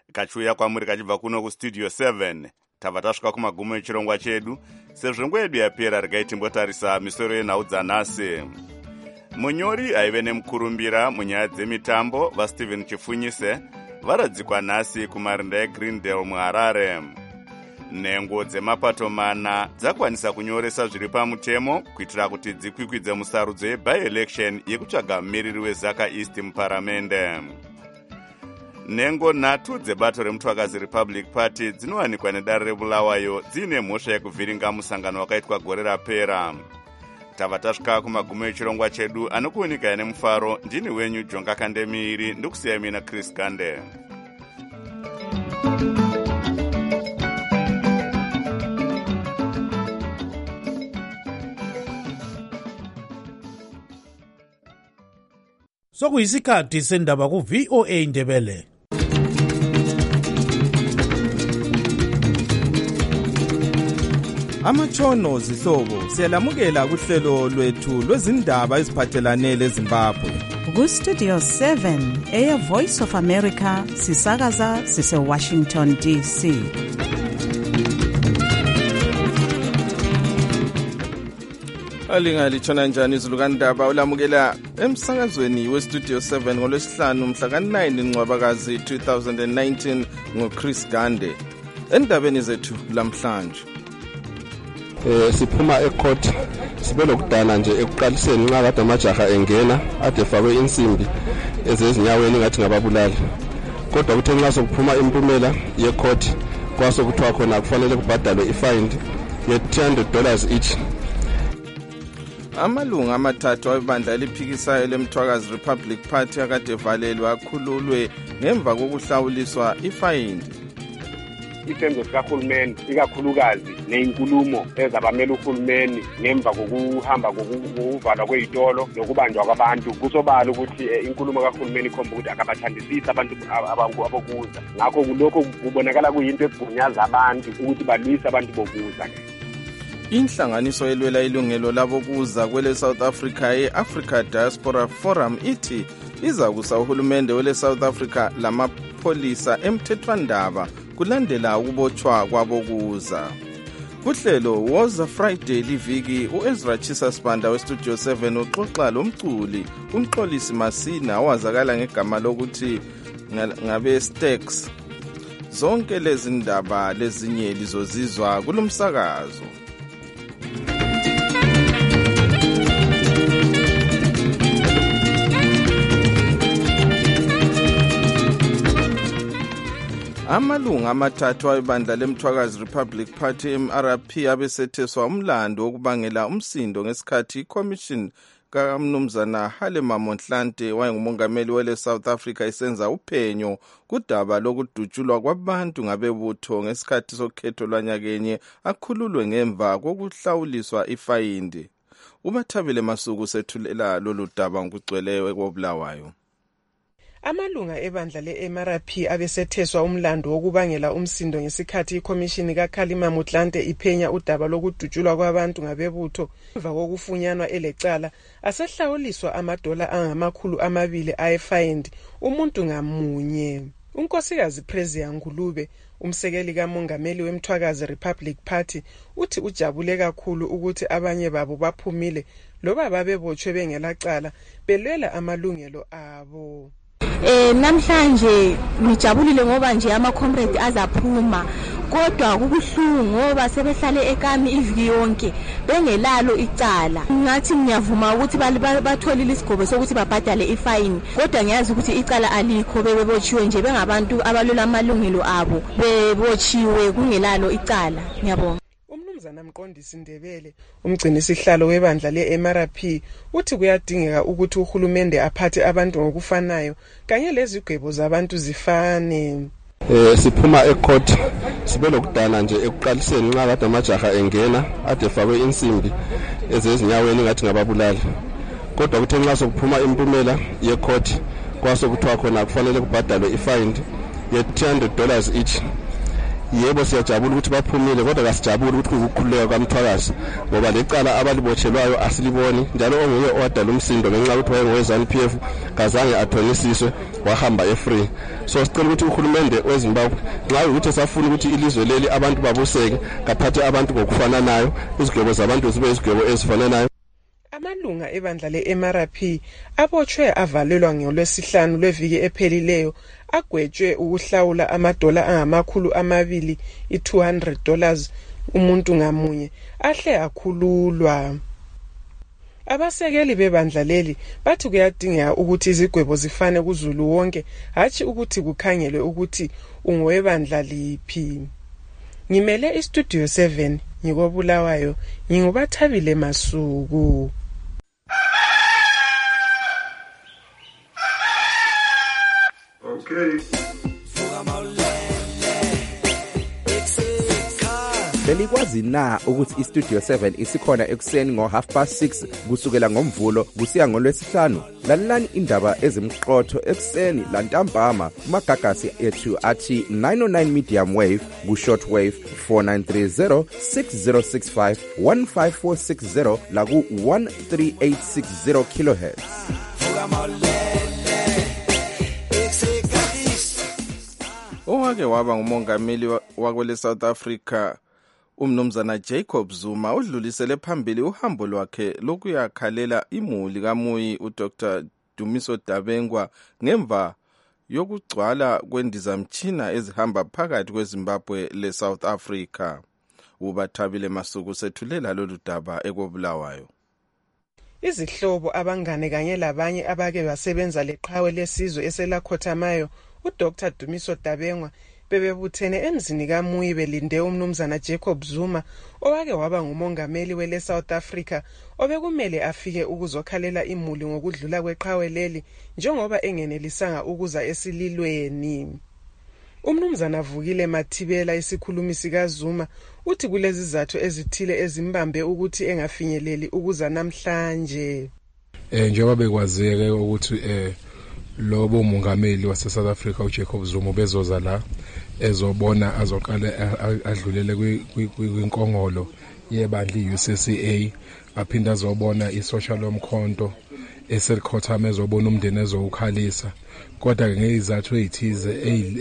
kachiuya kwamuri kachibva kuno kustudio 7 tabva tasvika kumagumo echirongwa chedu. Sezvo nguva yedu yapera regai timbotarisa misoro yenhau dzanhasi. Munyori aive nemukurumbira munyaya dzemitambo vaStephen Chifunyise varadzikwa nhasi kumarinda eGreendale muHarare. Nhengo dzemapato mana dzakwanisa kunyoresa zviri pamutemo kuitira kuti dzikwikwidze musarudzo yeby-election yekutsvaga mumiriri weZaka East muparamende. Nhengo nhatu dzebato remutwakazi Republic Party dzinowanikwa nedare reBulawayo dziine mhosva yekuvhiringa musangano wakaitwa gore rapera. Tava tasvika kumagumo echirongwa chedu anokuunika nemufaro. Ndini wenyu Jonga Kandemiiri ndokusiyai mina Chris Gande. Sokuyisikhathi sendaba ku-VOA Indebele. Amatshono zihlobo siyalamukela kuhlelo lwethu lwezindaba eziphathelane leZimbabwe. Ku-Studio 7 eya Voice of America sisakaza sise-Washington DC. Alingalitshona njani izulukandaba ulamukela emsakazweni weStudio 7 ngolwesihlanu mhla ka-9 Ncwabakazi 2019 ngoChris Gande. Endabeni zethu lamhlanje. Siphuma ecourt sibe lokudana nje ekuqaliseni nxa kade amajaha engena ade fakwe insimbi ezezinyaweni ngathi ngababulali. Kodwa kuthe nxa sokuphuma impumela yecourt kwasokuthiwa khona kufanele kubhadalwe ifine ye$200 each. Amalunga amathathu awebandla eliphikisayo lemthwakazi Republic Party akade valelwe akhululwe ngemva kokuhlawuliswa ifine. Isenzo sikahulumeni ikakhulukazi neyinkulumo ezabamela uhulumeni ngemva kokuhamba kokuvalwa kwezitolo nokubanjwa kwabantu kusobala ukuthi inkulumo kahulumeni ikhomba ukuthi akabathandisisi abantu abokuza. Ngakho kulokho kubonakala kuyinto egunyaza abantu ukuthi balwise abantu bokuza. Inhlanganiso elwela ilungelo labokuza kwele South Africa ye-Africa Diaspora Forum ithi iza kusa uhulumende wele South Africa lamapholisa emthethwandaba kulandela ukubotshwa kwabokuza. Kuhlelo Woza Friday liviki uEzra Chisa Sibanda weStudio 7 uxoxa lomculi umxolisi Masina owazakala ngegama lokuthi ngabe Stax. Zonke lezi ndaba lezinye lizozizwa kulomsakazo. Amalunga amathathu awebandla lemthwakazi Republic Party MRP abesetheswa umlando wokubangela umsindo ngesikhathi iCommission kaMnumzana Halema Monhlante wayengumongameli wele South Africa isenza uphenyo kudaba lokudutshulwa kwabantu ngabebutho ngesikhathi sokhetho lwanyakenye akhululwe ngemva kokuhlawuliswa ifayindi. Ubathabile Masuku sethulela lolu daba ngokugcweleyo ekobulawayo. Amalunga ebandla le-MRP abesetheswa umlando wokubangela umsindo ngesikhathi iCommission kaKhalima Motlanthe iphenya udaba lokudutshulwa kwabantu ngabebutho emva kokufunyanwa elecala asehlawuliswa $200 ayefayindi umuntu ngamunye. Unkosikazi Prezia Ngulube, umsekeli kamongameli wemthwakazi Republic Party, uthi ujabule kakhulu ukuthi abanye babo baphumile loba babebotshwe bengelacala belwela amalungelo abo. Namhlanje ngijabulile ngoba nje ama-comrade azaphuma, kodwa kubuhlungu ngoba sebehlale ekami iviki yonke bengelalo icala. Ngathi ngiyavuma ukuthi batholile isigaba sokuthi babhadale ifine, kodwa ngiyazi ukuthi icala alikho, bebebotshiwe nje bengabantu abalwela amalungelo abo, bebotshiwe kungelalo icala. Ngiyabonga. Umnumzana Mqondisi Ndebele, umgcini sihlalo webandla le-MRP, uthi kuyadingeka ukuthi uhulumende aphathe abantu ngokufanayo kanye lezigwebo zabantu zifane. Siphuma ecourt sibe lokudana nje ekuqaliseni nxa kade amajaha engena ade fakwe insimbi ezezinyaweni ngathi ngababulali. Kodwa kuthe nxa sokuphuma impumela yecourt kwasokuthiwa khona kufanele kubhadalwe ifine ye$200 each. yebo siyajabula ukuthi baphumile kodwa kasijabuli ukuthi ukukhululeka kwaMthwakazi ngoba lecala abalibotshelwayo asiliboni njalo onguye owadala umsindo ngenxa ukuthi wayengowe-ZANU-PF kazange athonisiswe wahamba e-free. So sicela ukuthi uhulumende weZimbabwe nxa ukuthi esafuna ukuthi ilizwe leli abantu babuseke kaphathe abantu ngokufananayo, izigwebo zabantu zibe izigwebo ezifananayo. Amalunga ebandla le-MRP abotshwe avalelwa ngolwesihlanu lweviki ephelileyo agwetshwe ukuhlawula $200 $200 umuntu ngamunye ahle akhululwa. Abasekeli bebandla leli bathi kuyadingeka ukuthi izigwebo zifane kuZulu wonke, hatshi ukuthi kukhangelwe ukuthi ungowebandla liphi. Ngimele iStudio 7 ngikobulawayo, ngingubathabile Masuku. Okay. Belikwazi na ukuthi iStudio 7 isikhona ekuseni ngo6:30 kusukela ngomvulo kusiya ngolwesihlanu? Lalelani indaba ezimqotho ekuseni lantambama kumagagasi ethu athi 909 medium wave ku shortwave 4930 6065 15460 la ku 13860 kHz. Owake waba ngumongameli wakwele South Africa umnumzana Jacob Zuma udlulisele phambili uhambo lwakhe lokuyakhalela imuli kaMuyi uDr Dumiso Dabengwa ngemva yokugcwala kwendizamtshina ezihamba phakathi kweZimbabwe leSouth Africa. Ubathabile Masuku sethulela lolu daba ekobulawayo. Izihlobo abangane kanye labanye abake basebenza leqhawe lesizwe eselakhothamayo uDr Dumiso Dabengwa bebebuthene emzini kaMuyi belinde umnumzana Jacob Zuma owake waba ngumongameli wele South Africa obekumele afike ukuzokhalela imuli ngokudlula kweqhawe leli njengoba engenelisanga ukuza esililweni. Umnumzana Vukile Mathibela isikhulumi sikaZuma uthi kulezi izathu ezithile ezimbambe ukuthi engafinyeleli ukuza namhlanje. Njengoba bekwazeke ukuthi lobo mongameli wase South Africa uJacob Zuma bezoza la ezobona azoqala adlulele kwinkongolo yebandla uCCA aphinda azobona isocial omkhonto eselikhothama ezobona umndeni ezowukhalisa kodwa ngezizathu ezithize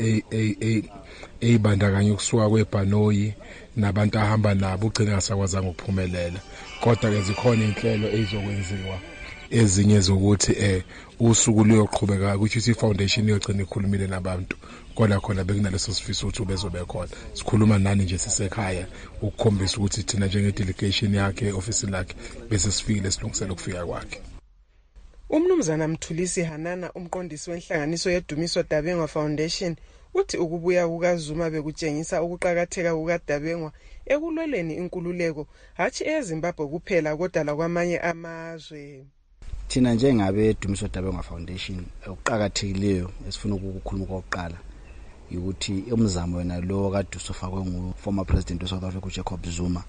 eyibandakanya ukusuka kweBhanoyi nabantu ahamba nabo ugcina ngasakwazanga ukuphumelela kodwa ke zikhona inhlelo ezokwenziwa ezinye zokuthi usuku luyoqhubeka ukuthi ifoundation iyogcina ikhulumile nabantu kodwa khona bekunaleso sifiso ukuthi bezobe khona sikhuluma nani nje sisekhaya ukukhombisa ukuthi thina njenge delegation yakhe office lakhe bese sifikile silungisela ukufika kwakhe. Umnumzana Mthulisi Hanana umqondisi wenhlanganiso yeDumiso Dabengwa Foundation uthi ukubuya kukaZuma bekutshengisa ukuqhakatheka kukaDabengwa ekulweleni inkululeko hatshi eZimbabwe kuphela kodwa la kwamanye amazwe. Thina njengabe Dumiso Dabengwa Foundation ukuqhakathekileyo esifuna ukukhuluma kokuqala ukuthi umzamo wena lo kade usofakwe ngu-former president of South Africa uJacob Zuma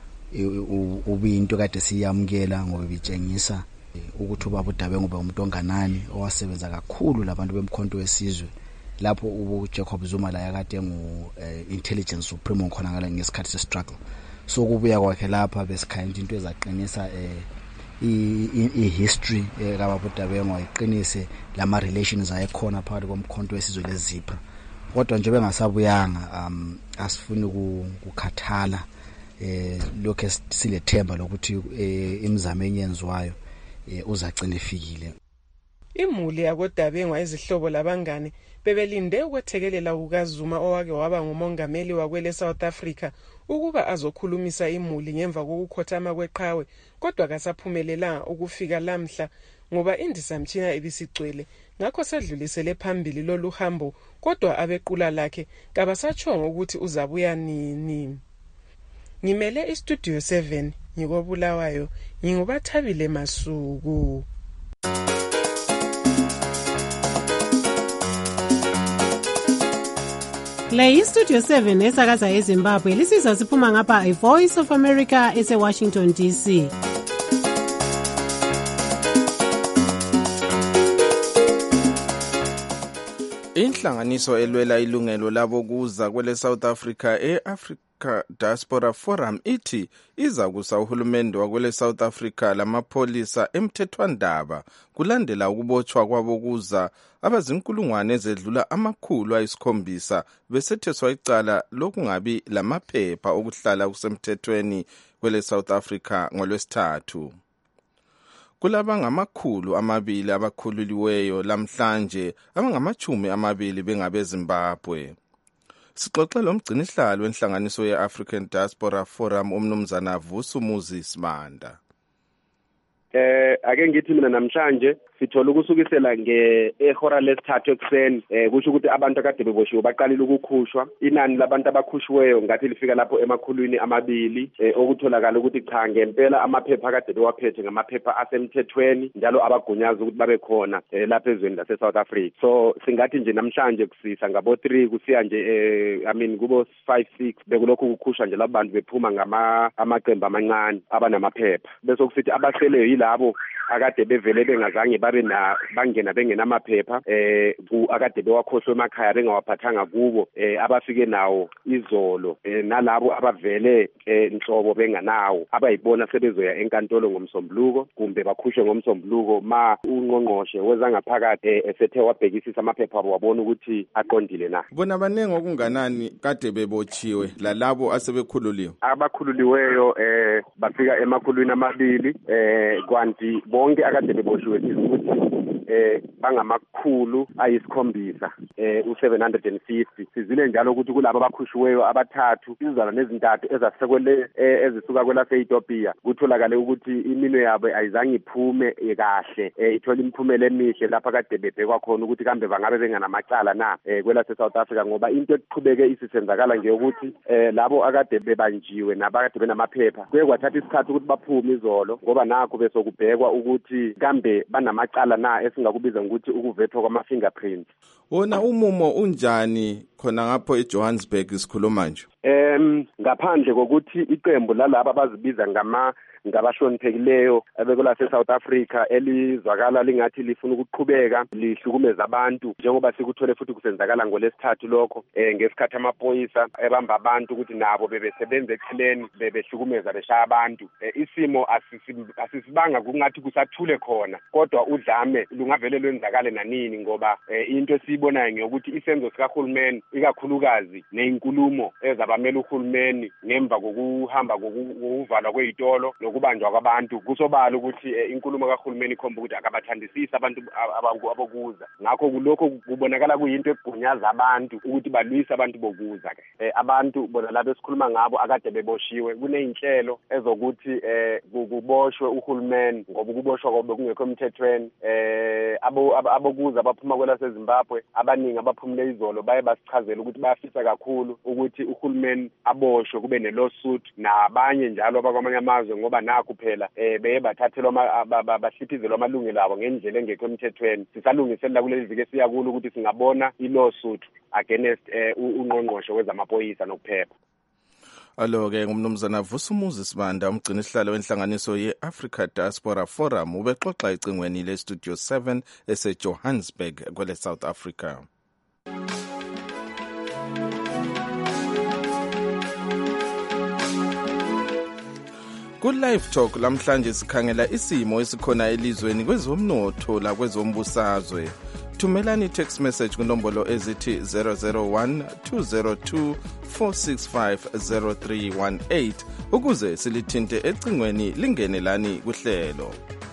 ubiyinto kade siyamukela ngoba bitshengisa ukuthi ubaba uDabengwa uba umuntu onganani owasebenza kakhulu labantu bemkhonto wesizwe lapho uJacob Zuma la yakade intelligence supreme ngikhonakala ngesikhathi se-struggle. So kubuya kwakhe lapha besikhayinta into ezaqinisa i-history kababa uDabengwa iqinise lama relations ayekhona phakathi komkhonto wesizwe leZipra. Kodwa nje bengasabuyanga asifuni ukukhathala lokho silethemba lokuthi imizamo enyenziwayo uzagcina efikile. Imuli yakoDabengwa izihlobo labangane bebelinde ukwethekelela kukaZuma owake waba ngumongameli wakwele South Africa ukuba azokhulumisa imuli ngemva kokukhothama kweqhawe kodwa kasaphumelelanga ukufika lamhla ngoba indisamtshina ibisigcwele ngakho sadlulisele phambili lolu hambo kodwa abequla lakhe kabasatshongo ukuthi uzabuya nini. Ngimele iStudio 7 ngikobulawayo ngingubathabile Masuku. Le iStudio 7 esakaza eZimbabwe lisizwa siphuma ngapha iVoice of America eseWashington DC. Inhlanganiso elwela ilungelo labo kuza kwele South Africa Africa Diaspora Forum ithi iza kusa uhulumende wakwele South Africa lamapholisa emthethwandaba kulandela ukubotshwa kwabo kuza abazinkulungwane ezedlula 700 besetheswa icala lokungabi lamaphepha okuhlala kusemthethweni kwele South Africa ngolwesithathu. Kulaba ngamakhulu abakhululiweyo lamhlanje abangama20 bengabe Zimbabwe. Sixoxe lo mgcinihlalo wenhlanganiso ye-African Diaspora Forum umnumzana Vusumuzi Sibanda. Ake ngithi mina namhlanje sithola ukusukisela ngehora lesithathu ekuseni kusho ukuthi abantu akade beboshiwe baqalile ukukhushwa. Inani labantu abakhushiweyo ngathi lifika lapho emakhulwini 2 okutholakala ukuthi cha ngempela amaphepha akade bewaphethe ngamaphepha asemthethweni njalo abagunyaza ukuthi babe khona lapha ezweni lase South Africa. So singathi nje namhlanje kusisa ngabo 3 kusiya nje kubo 5-6 bekulokhu ukukhushwa nje labantu bephuma amaqembu amancane abanamaphepha bese kusithi abaseleyo yilabo akade bevele bengazange bangena bengenamaphepha akade bewakhohlwe emakhaya bengawaphathanga kubo abafike nawo izolo nalabo abavele inhlobo benganawo abayibona sebezoya enkantolo ngomsombuluko kumbe bakhushwe ngomsombuluko ma ungqongqoshe wezangaphakathi esethe wabhekisisa amaphepha abo wabona ukuthi aqondile na. Bona abanenge okunganani kade bebotshiwe lalabo asebekhululiwe? Abakhululiweyo bafika emakhulwini 2 kwanti bonke akade beboshiwe ukuthi bangamakhulu 750 u750. Sizile njalo ukuthi kulabo abakhushiweyo abathathu izizalwa nezintathu ezasekwele ezisuka kwelase Ethiopia kutholakale ukuthi imino yabo ayizange iphume kahle ithola imphumela emihle lapha kade bebhekwa khona ukuthi kambe bangabe benganamacala na kwelase South Africa ngoba into eqhubeke isisenzakala ngeyokuthi labo akade bebanjiwe nabakade benamaphepha kuye kwathatha isikhathi ukuthi baphume izolo ngoba nakho bese kubhekwa ukuthi kambe banamacala na esingakubiza ukuthi ukuvethwa kwama-fingerprints. Wona umumo unjani khona ngapho eJohannesburg isikhuluma nje? Ngaphandle kokuthi iqembu lalabo abazibiza ngabashoniphekileyo abekulase South Africa elizwakala lingathi lifuna ukuqhubeka lihlukumeza abantu njengoba sikuthole futhi kusenzakala ngolesithathu lokho ngesikhathi amaphoyisa ebamba abantu ukuthi nabo bebesebenza eceleni bebehlukumeza beshaya abantu. Isimo asisibanga kungathi kusathule khona kodwa udlame lungavele lwenzakale nanini ngoba into esiyibonayo ngeyokuthi isenzo sikahulumeni ikakhulukazi nezinkulumo ezabamela uhulumeni ngemva kokuhamba kokuvalwa kwezitolo nokubanjwa kwabantu kusobala ukuthi inkulumo kahulumeni ikhomba ukuthi akabathandisisi abantu abokuza. Ngakho kulokho kubonakala kuyinto egunyaza abantu ukuthi balwise abantu bokuza abantu bona labo esikhuluma ngabo akade beboshiwe kunezinhlelo ezokuthi kuboshwe uhulumeni ngoba ukuboshwa kwabo kungekho emthethweni. Abokuza abaphuma kwelase Zimbabwe abaningi abaphumule izolo baye basichazela ukuthi bayafisa kakhulu ukuthi uhulumeni aboshwe kube ne-lawsuit nabanye njalo abakwamanye amazwe ngoba nakho phela beye bathathelwa bahliphizelwa amalungelo abo ngendlela engekho emthethweni. Sisalungiselela kuleli viki esiya kulo ukuthi singabona i-lawsuit against ungqongqoshe wezamaphoyisa nokuphepha. Alo-ke ngumnumzana Vusumuzi Sibanda umgcinihlalo wenhlanganiso ye-Africa Diaspora Forum ubexoxa icingweni le-Studio 7 eseJohannesburg kwele South Africa. Ku-Live Talk lamhlanje sikhangela isimo esikhona elizweni kwezomnotho la kwezombusazwe. Thumelani text message kunombolo ezithi 001-202-465-0318 ukuze silithinte ecingweni lingenelani kuhlelo.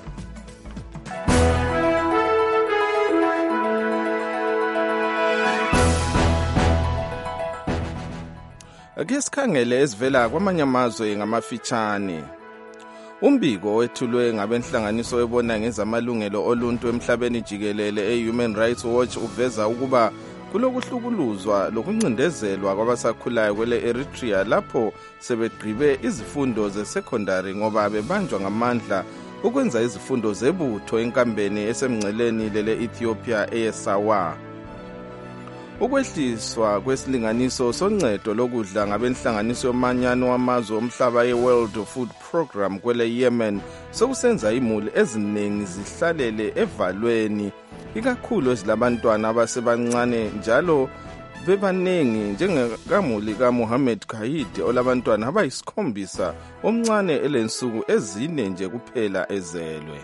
Ake sikhangele ezivela kwamanye amazwe ngamafitshane. Umbiko wethulwe ngabenhlanganiso ebona ngezamalungelo oluntu emhlabeni jikelele e-Human Rights Watch uveza ukuba kulokuhlukuluzwa lokuncindezelwa kwabasakhulayo kwele Eritrea lapho sebegqibe izifundo ze-secondary ngoba bebanjwa ngamandla ukwenza izifundo zebutho enkambeni esemngceleni lele Ethiopia eyeSawa. Ukwehliswa kwesilinganiso soncedo lokudla ngabenhlanganiso yomanyano wamazwe omhlaba ye-World Food Program kwele Yemen sokusenza imuli eziningi zihlalele evalweni ikakhulu ezilabantwana abasebancane njalo bebaningi njengekamuli kaMohammed Khayidi olabantwana abayisikhombisa omncane elensuku ezine nje kuphela ezelwe.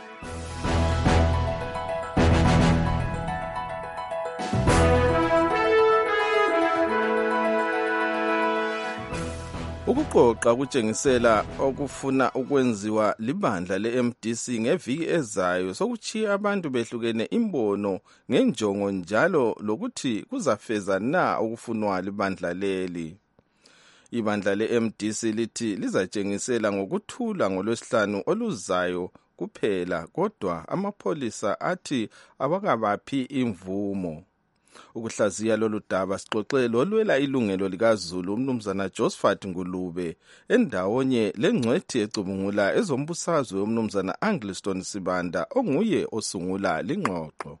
Ukuqoqa kutshengisela okufuna ukwenziwa libandla leMDC ngeviki ezayo sokuchiya abantu behlukene imbono ngenjongo njalo lokuthi kuzafeza na okufunwa libandla leli. Ibandla leMDC lithi lizatshengisela ngokuthula ngoLwesihlanu oluzayo kuphela, kodwa amapholisa athi abakabaphi imvumo. Ukuhlaziya lolu daba sixoxele olwela ilungelo likaZulu umnumzana Josephat Ngulube endawonye lengcwethi ecubungula ezombusazwe umnumzana Angliston Sibanda onguye osungula lingxoxo.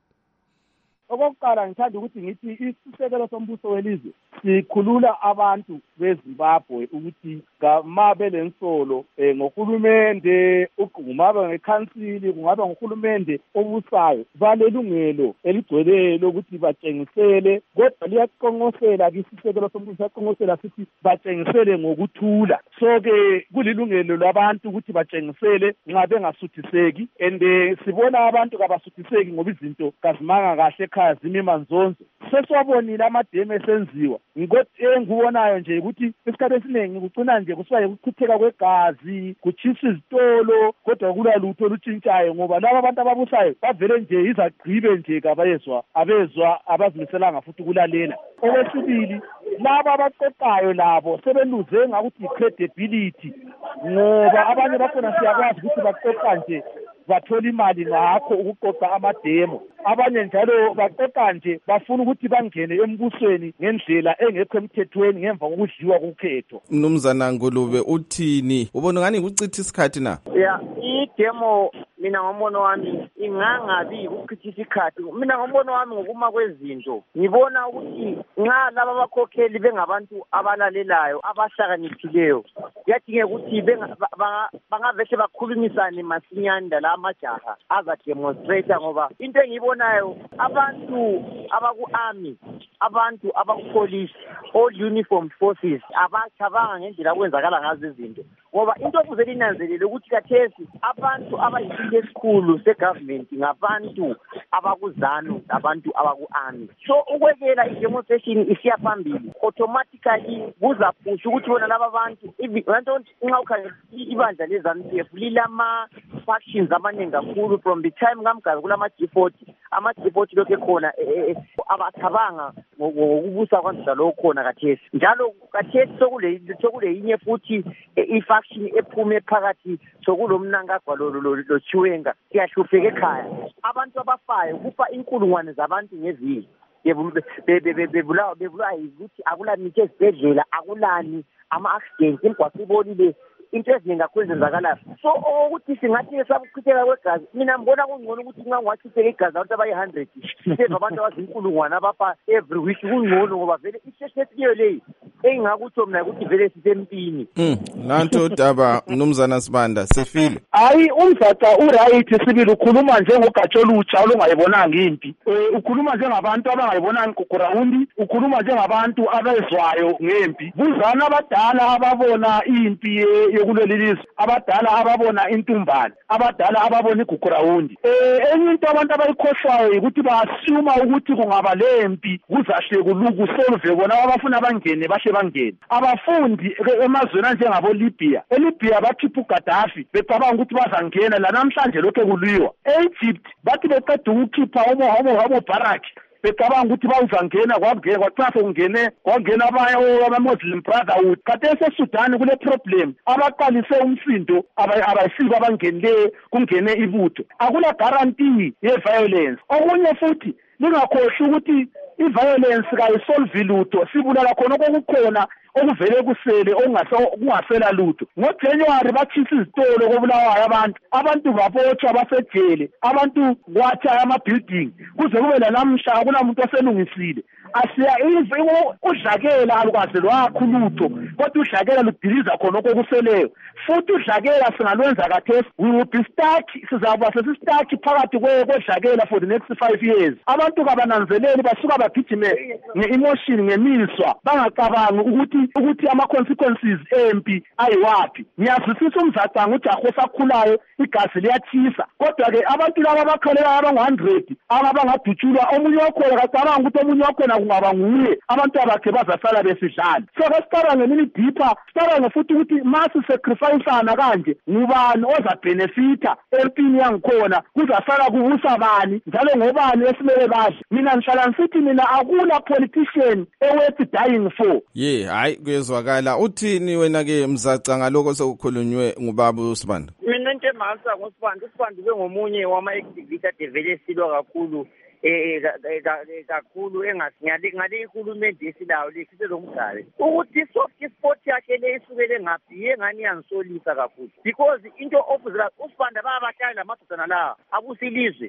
Okokuqala ngithanda ukuthi ngithi isisekelo sombuso welizwe sikhulula abantu beZimbabwe ukuthi ngamabe lensolo ngohulumende kungabe ngekhansili kungabe ngohulumende obusayo balelungelo eligcweleyo lokuthi batshengisele, kodwa liyaqonqosela isisekelo sombuso yaqonqosela sithi batshengisele ngokuthula. So ke kulilungelo labantu ukuthi batshengisele nxa bengasuthiseki, and sibona abantu kabasuthiseki ngoba izinto kazimanga kahle ekhaya zimimanzonzo. Seswabonile amademe esenziwa engikubonayo nje ukuthi isikhathi esiningi kucina nje kusiba ukuchitheka kwegazi, kuchisa izitolo, kodwa kula lutho olutshintshayo ngoba laba abantu ababusayo bavele nje izagqibe nje kabayezwa abezwa abazimiselanga futhi ukulalela. Okwesibili, laba abaqoqayo labo sebeluze ngakuthi credibility ngoba abanye bakhona siyakwazi ukuthi baqoqa nje bathola imali ngakho ukuqoqa amademo, abanye njalo baqoqa nje bafuna ukuthi bangene embusweni ngendlela engekho emthethweni ngemva kokudliwa kokhetho. Mnumzana Ngulube uthini? Ubona ngani ukuchitha isikhathi na? Yeah, idemo mina ngombono wami ingangabi ukuchitha isikhathi. Mina ngombono wami ngokuma kwezinto ngibona ukuthi nxa laba abakhokheli bengabantu abalalelayo abahlakaniphileyo kuyadingeka ukuthi bangavese bakhulumisane masinyane la amajaha azademonstrate, ngoba into engiyibonayo abantu abaku-army, abantu abaku-police, all uniformed forces abacabanga ngendlela kwenzakala ngazo izinto, ngoba into okuze linanzelele ukuthi kathesi abantu abayisilo esikhulu se-government ngabantu abakuzanu nabantu abaku-army. So ukwekela i-demonstration isiya phambili automatically kuzaphusha ukuthi bona laba bantu nxa ukhangela ibandla le-ZANU-PF lilama-factions amaningi kakhulu from the time kaMgazi kulama-G40 ama-G40 lokhu ekhona abacabanga ngokubusa kwanzisa lokho khona kathesi. Njalo kathesi sokule yinye futhi i-faction ephume phakathi sokulomnankagwa lo Chiwenga siyahlupheka ekhaya. Abantu abafayo kufa inkulungwane zabantu ngeviki bebulawa ukuthi akulamithi ezibhedlela, akulani ama-accident imigwaqo ibonile into eziningi kakhulu ezenzakalayo. So ukuthi singathi sabuchitheka kwegazi, mina ngibona kungcono ukuthi nxa ungachitheka igazi abantu abayi-100 seva abantu abazinkulungwane abafa every week kungcono, ngoba vele isesesikiyo leyi engingakutsho mina ukuthi vele sisempini. Nanto daba mnumzana Sibanda sefile. Hayi umzaca uright sibili ukhuluma njengogatsha olutsha olungayibonanga impi. Ukhuluma njengabantu abangayibonanga kuground, ukhuluma njengabantu abezwayo ngempi. Buzana abadala ababona impi yokulelizwe, abadala ababona intumbane, abadala ababona igugurawundi. Enye into abantu abayikhohlwayo ukuthi ba-assume ukuthi kungaba lempi kuzahle kusolve bona abafuna bangene bahle bangene. Abafundi emazweni njengabo Libya, eLibya bakhipha uGaddafi becabanga ukuthi bazangena, la namhlanje lokho kuliwa. E-Egypt bathi beqeda ukukhipha homo Barak becabanga ukuthi bawuzangena kwangena abanye ama-Muslim Brotherhood. Kade eseSudan kule problem abaqalise umsindo abayisiko abangenile kungene ibutho, akula guarantee ye-violence. Okunye futhi lingakhohlwa ukuthi i-violence kayisolve lutho, sibulala khona okukhona okuvele kusele okungasela lutho. NgoJanuary bathisa izitolo kobulawayo abantu babotshwa basejele, abantu kwatsha ama-building kuze kube lanamhla akunamuntu oselungisile. Asiya udlakela alukwazi lwakho lutho, kodwa udlakela ludiliza khona okuseleyo. Futhi udlakela singalwenza kathesi, we will be stuck, sizaba sesistuck phakathi kodlakela for the next 5 years. Abantu kabananzeleli basuka bagijime nge-emotion ngemiswa, bangacabangi ukuthi ama-consequences empi ayiwapi. Ngiyazwisisa umzatanga ujaho osakhulayo igazi liyathisa, kodwa-ke abantu laba bakhalelayo abangu-100 abangadutshulwa, omunye wakhona kacabanga ukuthi omunye wakhona kungaba nguye, abantu abakhe bazasala besidlala. So kasicabanga ngemini deeper, sicabanga futhi ukuthi masisacrificeana kanje ngubani ozabhenefitha empini yangikhona, kuzasala kubusa bani njalo ngobani esimele badle. Mina ngihlala ngisithi mina akula politician eworth dying for. Hayi kuyezwakala. Uthini wena-ke Mzaca ngaloko sekukhulunywe ngubaba uSibanda? Mina into emasa ngoSibanda, uSibanda ube ngomunye wama-activist adevele esilwa kakhulu kakhulu ngale ihulumende esilayo lesize lomdlalo ukuthi i-soft sport yakhe le isukele ngaphi yengani yangisolisa kakhulu, because into opposite uSibanda bayabahlala lamadodana lawa abusilizwe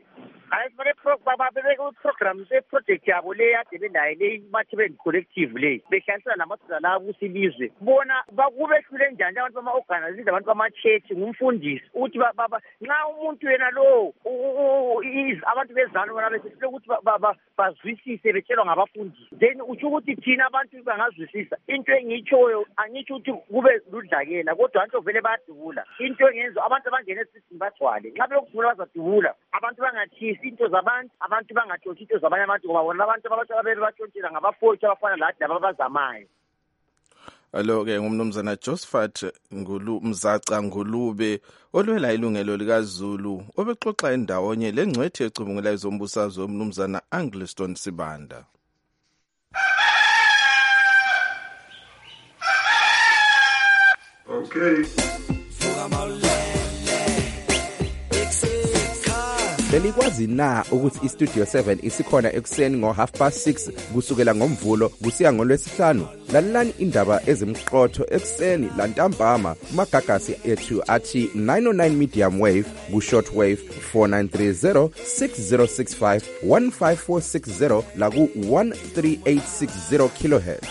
program se-project yabo le yade benayo le Mathebeni collective le behlalisana lamadodana lawa abusilizwe bona bakubehlule njani abantu bama-organization abantu bama-church ngumfundisi ukuthi nxa umuntu yena lo abantu bezano bona besifile ukuthi bazwisise betshelwa ngabafundisi, then utsho ukuthi thina abantu bangazwisisa. Into engitshoyo angitsho ukuthi kube ludlakela, kodwa abantu vele bayadubula. Into engenzo abantu abangena esisini bagcwale, nxa belokudubula bazadubula, abantu bangathisi into zabantu, abantu bangatshotshi into zabanye abantu, ngoba bona abantu ababele batshontshela ngabafowethu abafana lathi ababazamayo. Alo-ke ngumnumzana Josephat Mzaca Ngulube olwela ilungelo likaZulu obexoxa endawonye lengcwethi ecubungula izombusazwe umnumzana Angliston Sibanda. Okay. Belikwazi na ukuthi iStudio 7 isikhona ekuseni ngo6:30 kusukela ngomvulo kusiya ngolwesihlanu? Lalelani indaba ezimqotho ekuseni lantambama kumagagasi ethu athi 909 medium wave ku shortwave 4930 6065 15460 la ku 13860 kilohertz.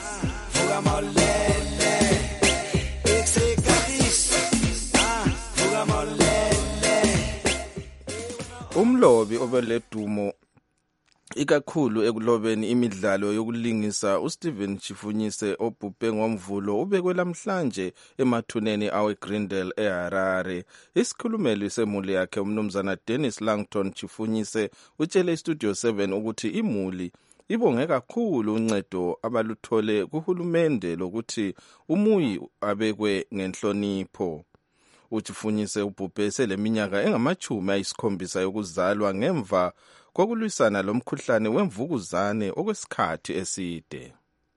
Umlobi obeledumo ikakhulu ekulobeni imidlalo yokulingisa uSteven Chifunyise obhubhe ngomvulo ubekwe lamhlanje emathuneni aweGreendale eHarare. Isikhulumeli semuli yakhe umnumzana Dennis Langton Chifunyise utshele iStudio 7 ukuthi imuli ibonge kakhulu uncedo abaluthole kuhulumende lokuthi umuyi abekwe ngenhlonipho. Uchifunyise ubhubhe seleminyaka engama-70 yokuzalwa ngemva kokulwisana lomkhuhlane wemvukuzane okwesikhathi eside.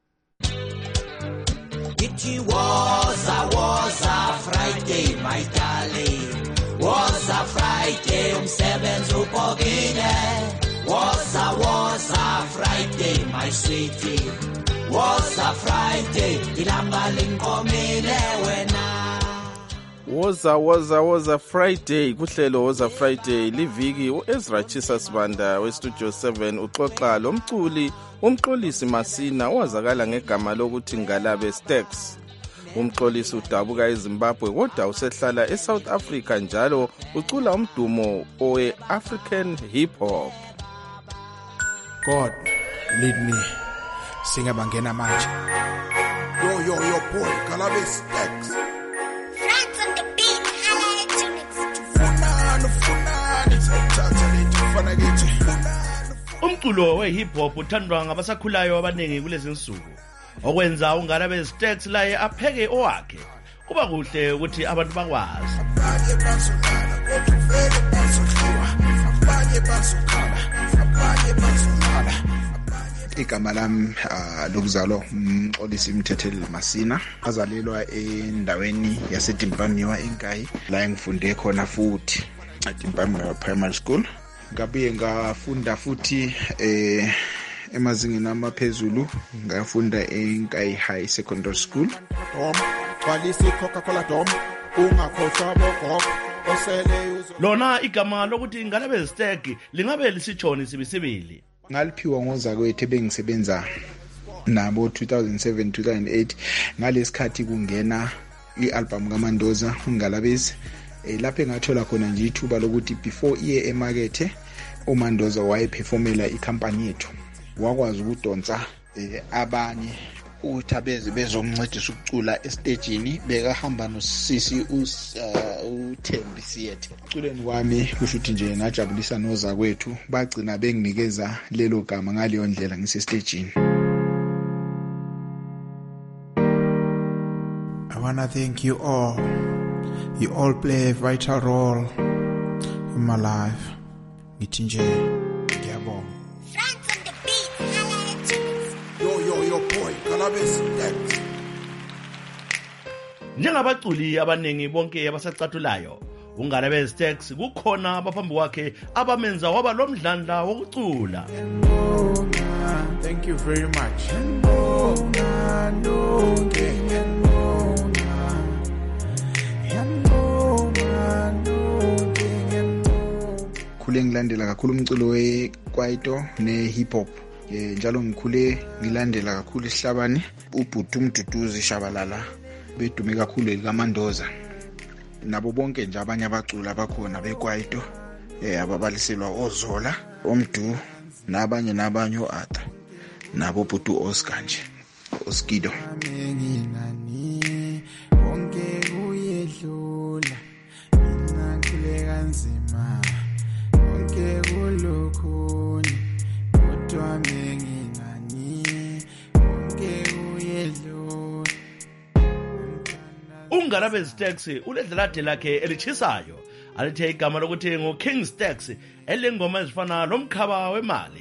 It was a Friday, my darling. Was a Friday, umsebenzi ubhokile. Was a Friday, my sweetie. Was a Friday, ilanga linkomile wena. Was a Friday kuhlelo was a Friday liviki uEzra Chisa Sibanda weStudio 7 uxoxa lomculi umxolisi Masina owazakala ngegama lokuthi Ngalabe Stax. Umxolisi udabuka eZimbabwe kodwa usehlala eSouth Africa njalo ucula umdumo owe-African hip hop. God lead me singabangena manje. Yo boy Ngalabe Stax. Umculo we-hip hop uthandwa ngabasakhulayo abaningi kulezi nsuku, okwenza uNgalabe Stax laye apheke owakhe. Kuba kuhle ukuthi abantu bakwazi. Igama lami lokuzalwa umxolisi Mthetheli Masina, azalelwa endaweni yaseDimbamiwa eNkayi la engifunde khona futhi eDimbamiwa Primary School. Ngabuye ngafunda futhi emazingeni amaphezulu ngafunda eNkayi High Secondary School. Balisi Coca-Cola dom ungakhohlwa bogogo osele lona igama lokuthi Ngalabe Steg lingabe lisitshoni sibisibili. Ngaliphiwa ngozakwethu bengisebenza nabo 2007-2008 ngalesikhathi kungena ialbum kaMandoza uNgalabezi. Lapho ngathola khona nje ithuba lokuthi before iye emakethe uMandoza wayeperformela ikhampani yethu, wakwazi ukudonsa abanye uthabeze bezomncedisa ukucula estagini. Bekahamba noSisi uThembi Siyethe. Uculeni kwami kusho ukuthi nje ngajabulisa nozakwethu, bagcina benginikeza lelo gama ngaleyo ndlela ngisestagini. I wanna thank you all. You all play a vital role in my life. Ngithi nje ngiyabonga. Yo boy, Ngalabe Stacks. Njengabaculi abaningi bonke abasacatulayo, uNgalabe Stacks kukhona abaphambi kwakhe abamenza waba lomdlandla wokucula. Thank you very much. Khule ngilandela kakhulu umculo wekwaito ne-hip hop. Njalo ngikhule ngilandela kakhulu isihlabani, uBhuti uMduduzi Shabalala bedume kakhulu likaMandoza. Nabo bonke nje abanye abaculi abakhona bekwaito ababaliselwa oZola, oMdu nabanye oArthur nabo Bhuti Oscar nje, Oskido. Bonke kuyedlula mina ngile kanzima bonke kulokhuni kodwa menginani bonke kuyedlula. uNgalabe Stacks uledlelade lakhe elichisayo alithe igama lokuthi nguKing Stacks elengoma ezifana nomkhaba wemali.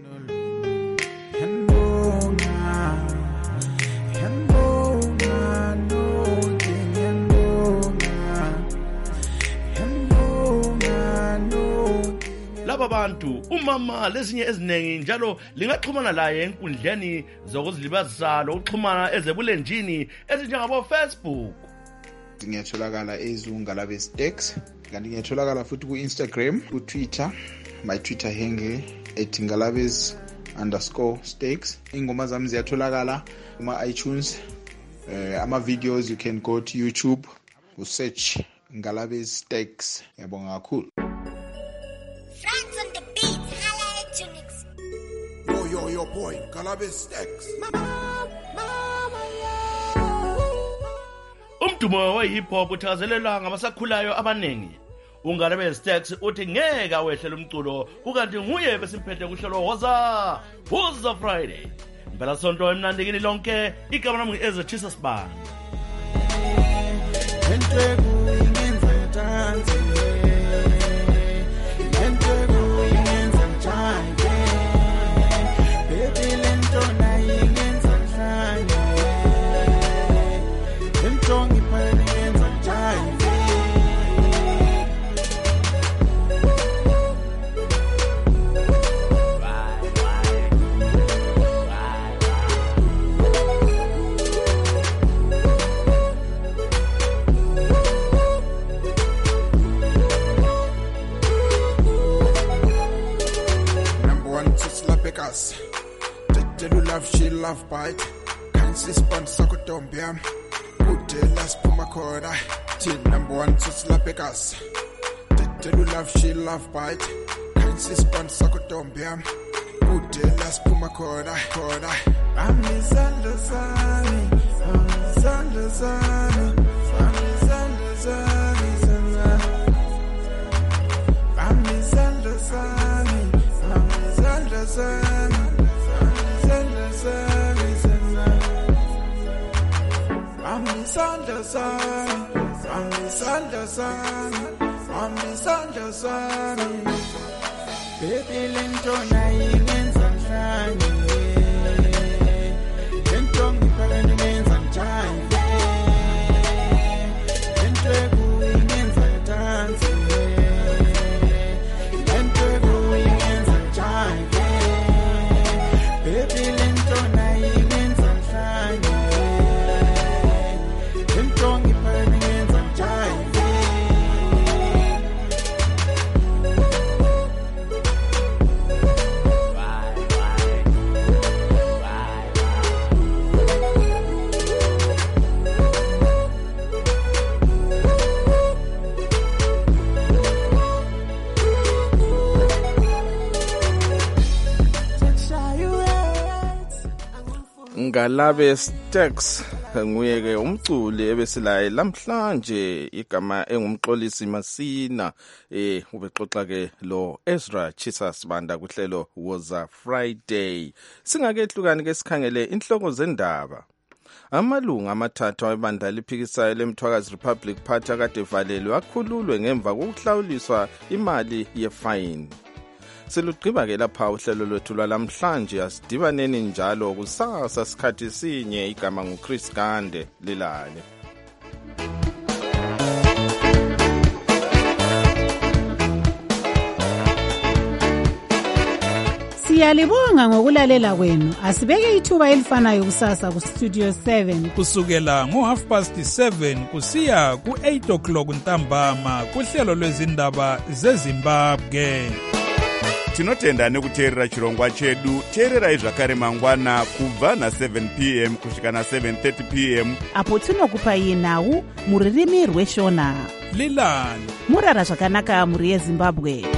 Laba bantu umama lezinye ezinengi njalo lingaxhumana laye enkundleni zokuzilibazisa lokuxhumana ezebulenjini ezinjengabo Facebook. Ngiyatholakala ezuNgalabe Stacks, kanti ngiyatholakala futhi ku-Instagram, ku-Twitter. My Twitter handle @ngalabes_Stacks. Ingoma zami ziyatholakala kuma-iTunes. Ama-videos you can go to YouTube, usearch Ngalabe Stacks. Ngiyabonga kakhulu. Yo boy, Ngalabe Stacks. Umdumo we-hip hop uthakazelela ngabasakhulayo abanengi. uNgalabe Stacks uthi ngeke awehlela umculo kukanti nguye besimphethe kuhlelo Woza Friday. Impela sonto emnandi kini lonke, igama lami ngu Jesus Band. She love bite can't see sponsor kutombia utela spuma khona till number 1 to slap us. Tell love she love bite can't see sponsor kutombia utela spuma khona. Amizando zami baby lento nayingenza nhlanye lento ngiphakane ngenza njani lento kuyingenza dance lento kuyingenza njani baby lento nayingenza mhlanje lento ngiphane ngenza mjayive Ngalabe Stex nguye ke umculi ebesilaye lamhlanje igama engumxolisi Masina ubexoxa ke lo Ezra Chisas Banda kuhlelo Woza Friday. Singakehlukani ke sikhangele inhloko zendaba. Amalunga amathathu ebandla liphikisayo leMthwakazi Republic Party akade valelwe akhululwe ngemva kokuhlawuliswa imali yefine. Silugqiba ke lapha uhlelo lwethu lwalamhlanje asidibaneni njalo kusasa sikhathi sinye igama nguChris Gande lilale. Siyalibonga ngokulalela kwenu. Asibeke ithuba elifanayo kusasa ku Studio 7 kusukela ngo7:30 kusiya ku8 o'clock ntambama kuhlelo lwezindaba zeZimbabwe. Tinotenda nekuteerera chirongwa chedu. Teererai zvakare mangwana kubva na7 p.m. kusvika na7:30 p.m. apo tinokupai nhau muririmi rweshona lilani murara zvakanaka muri yeZimbabwe.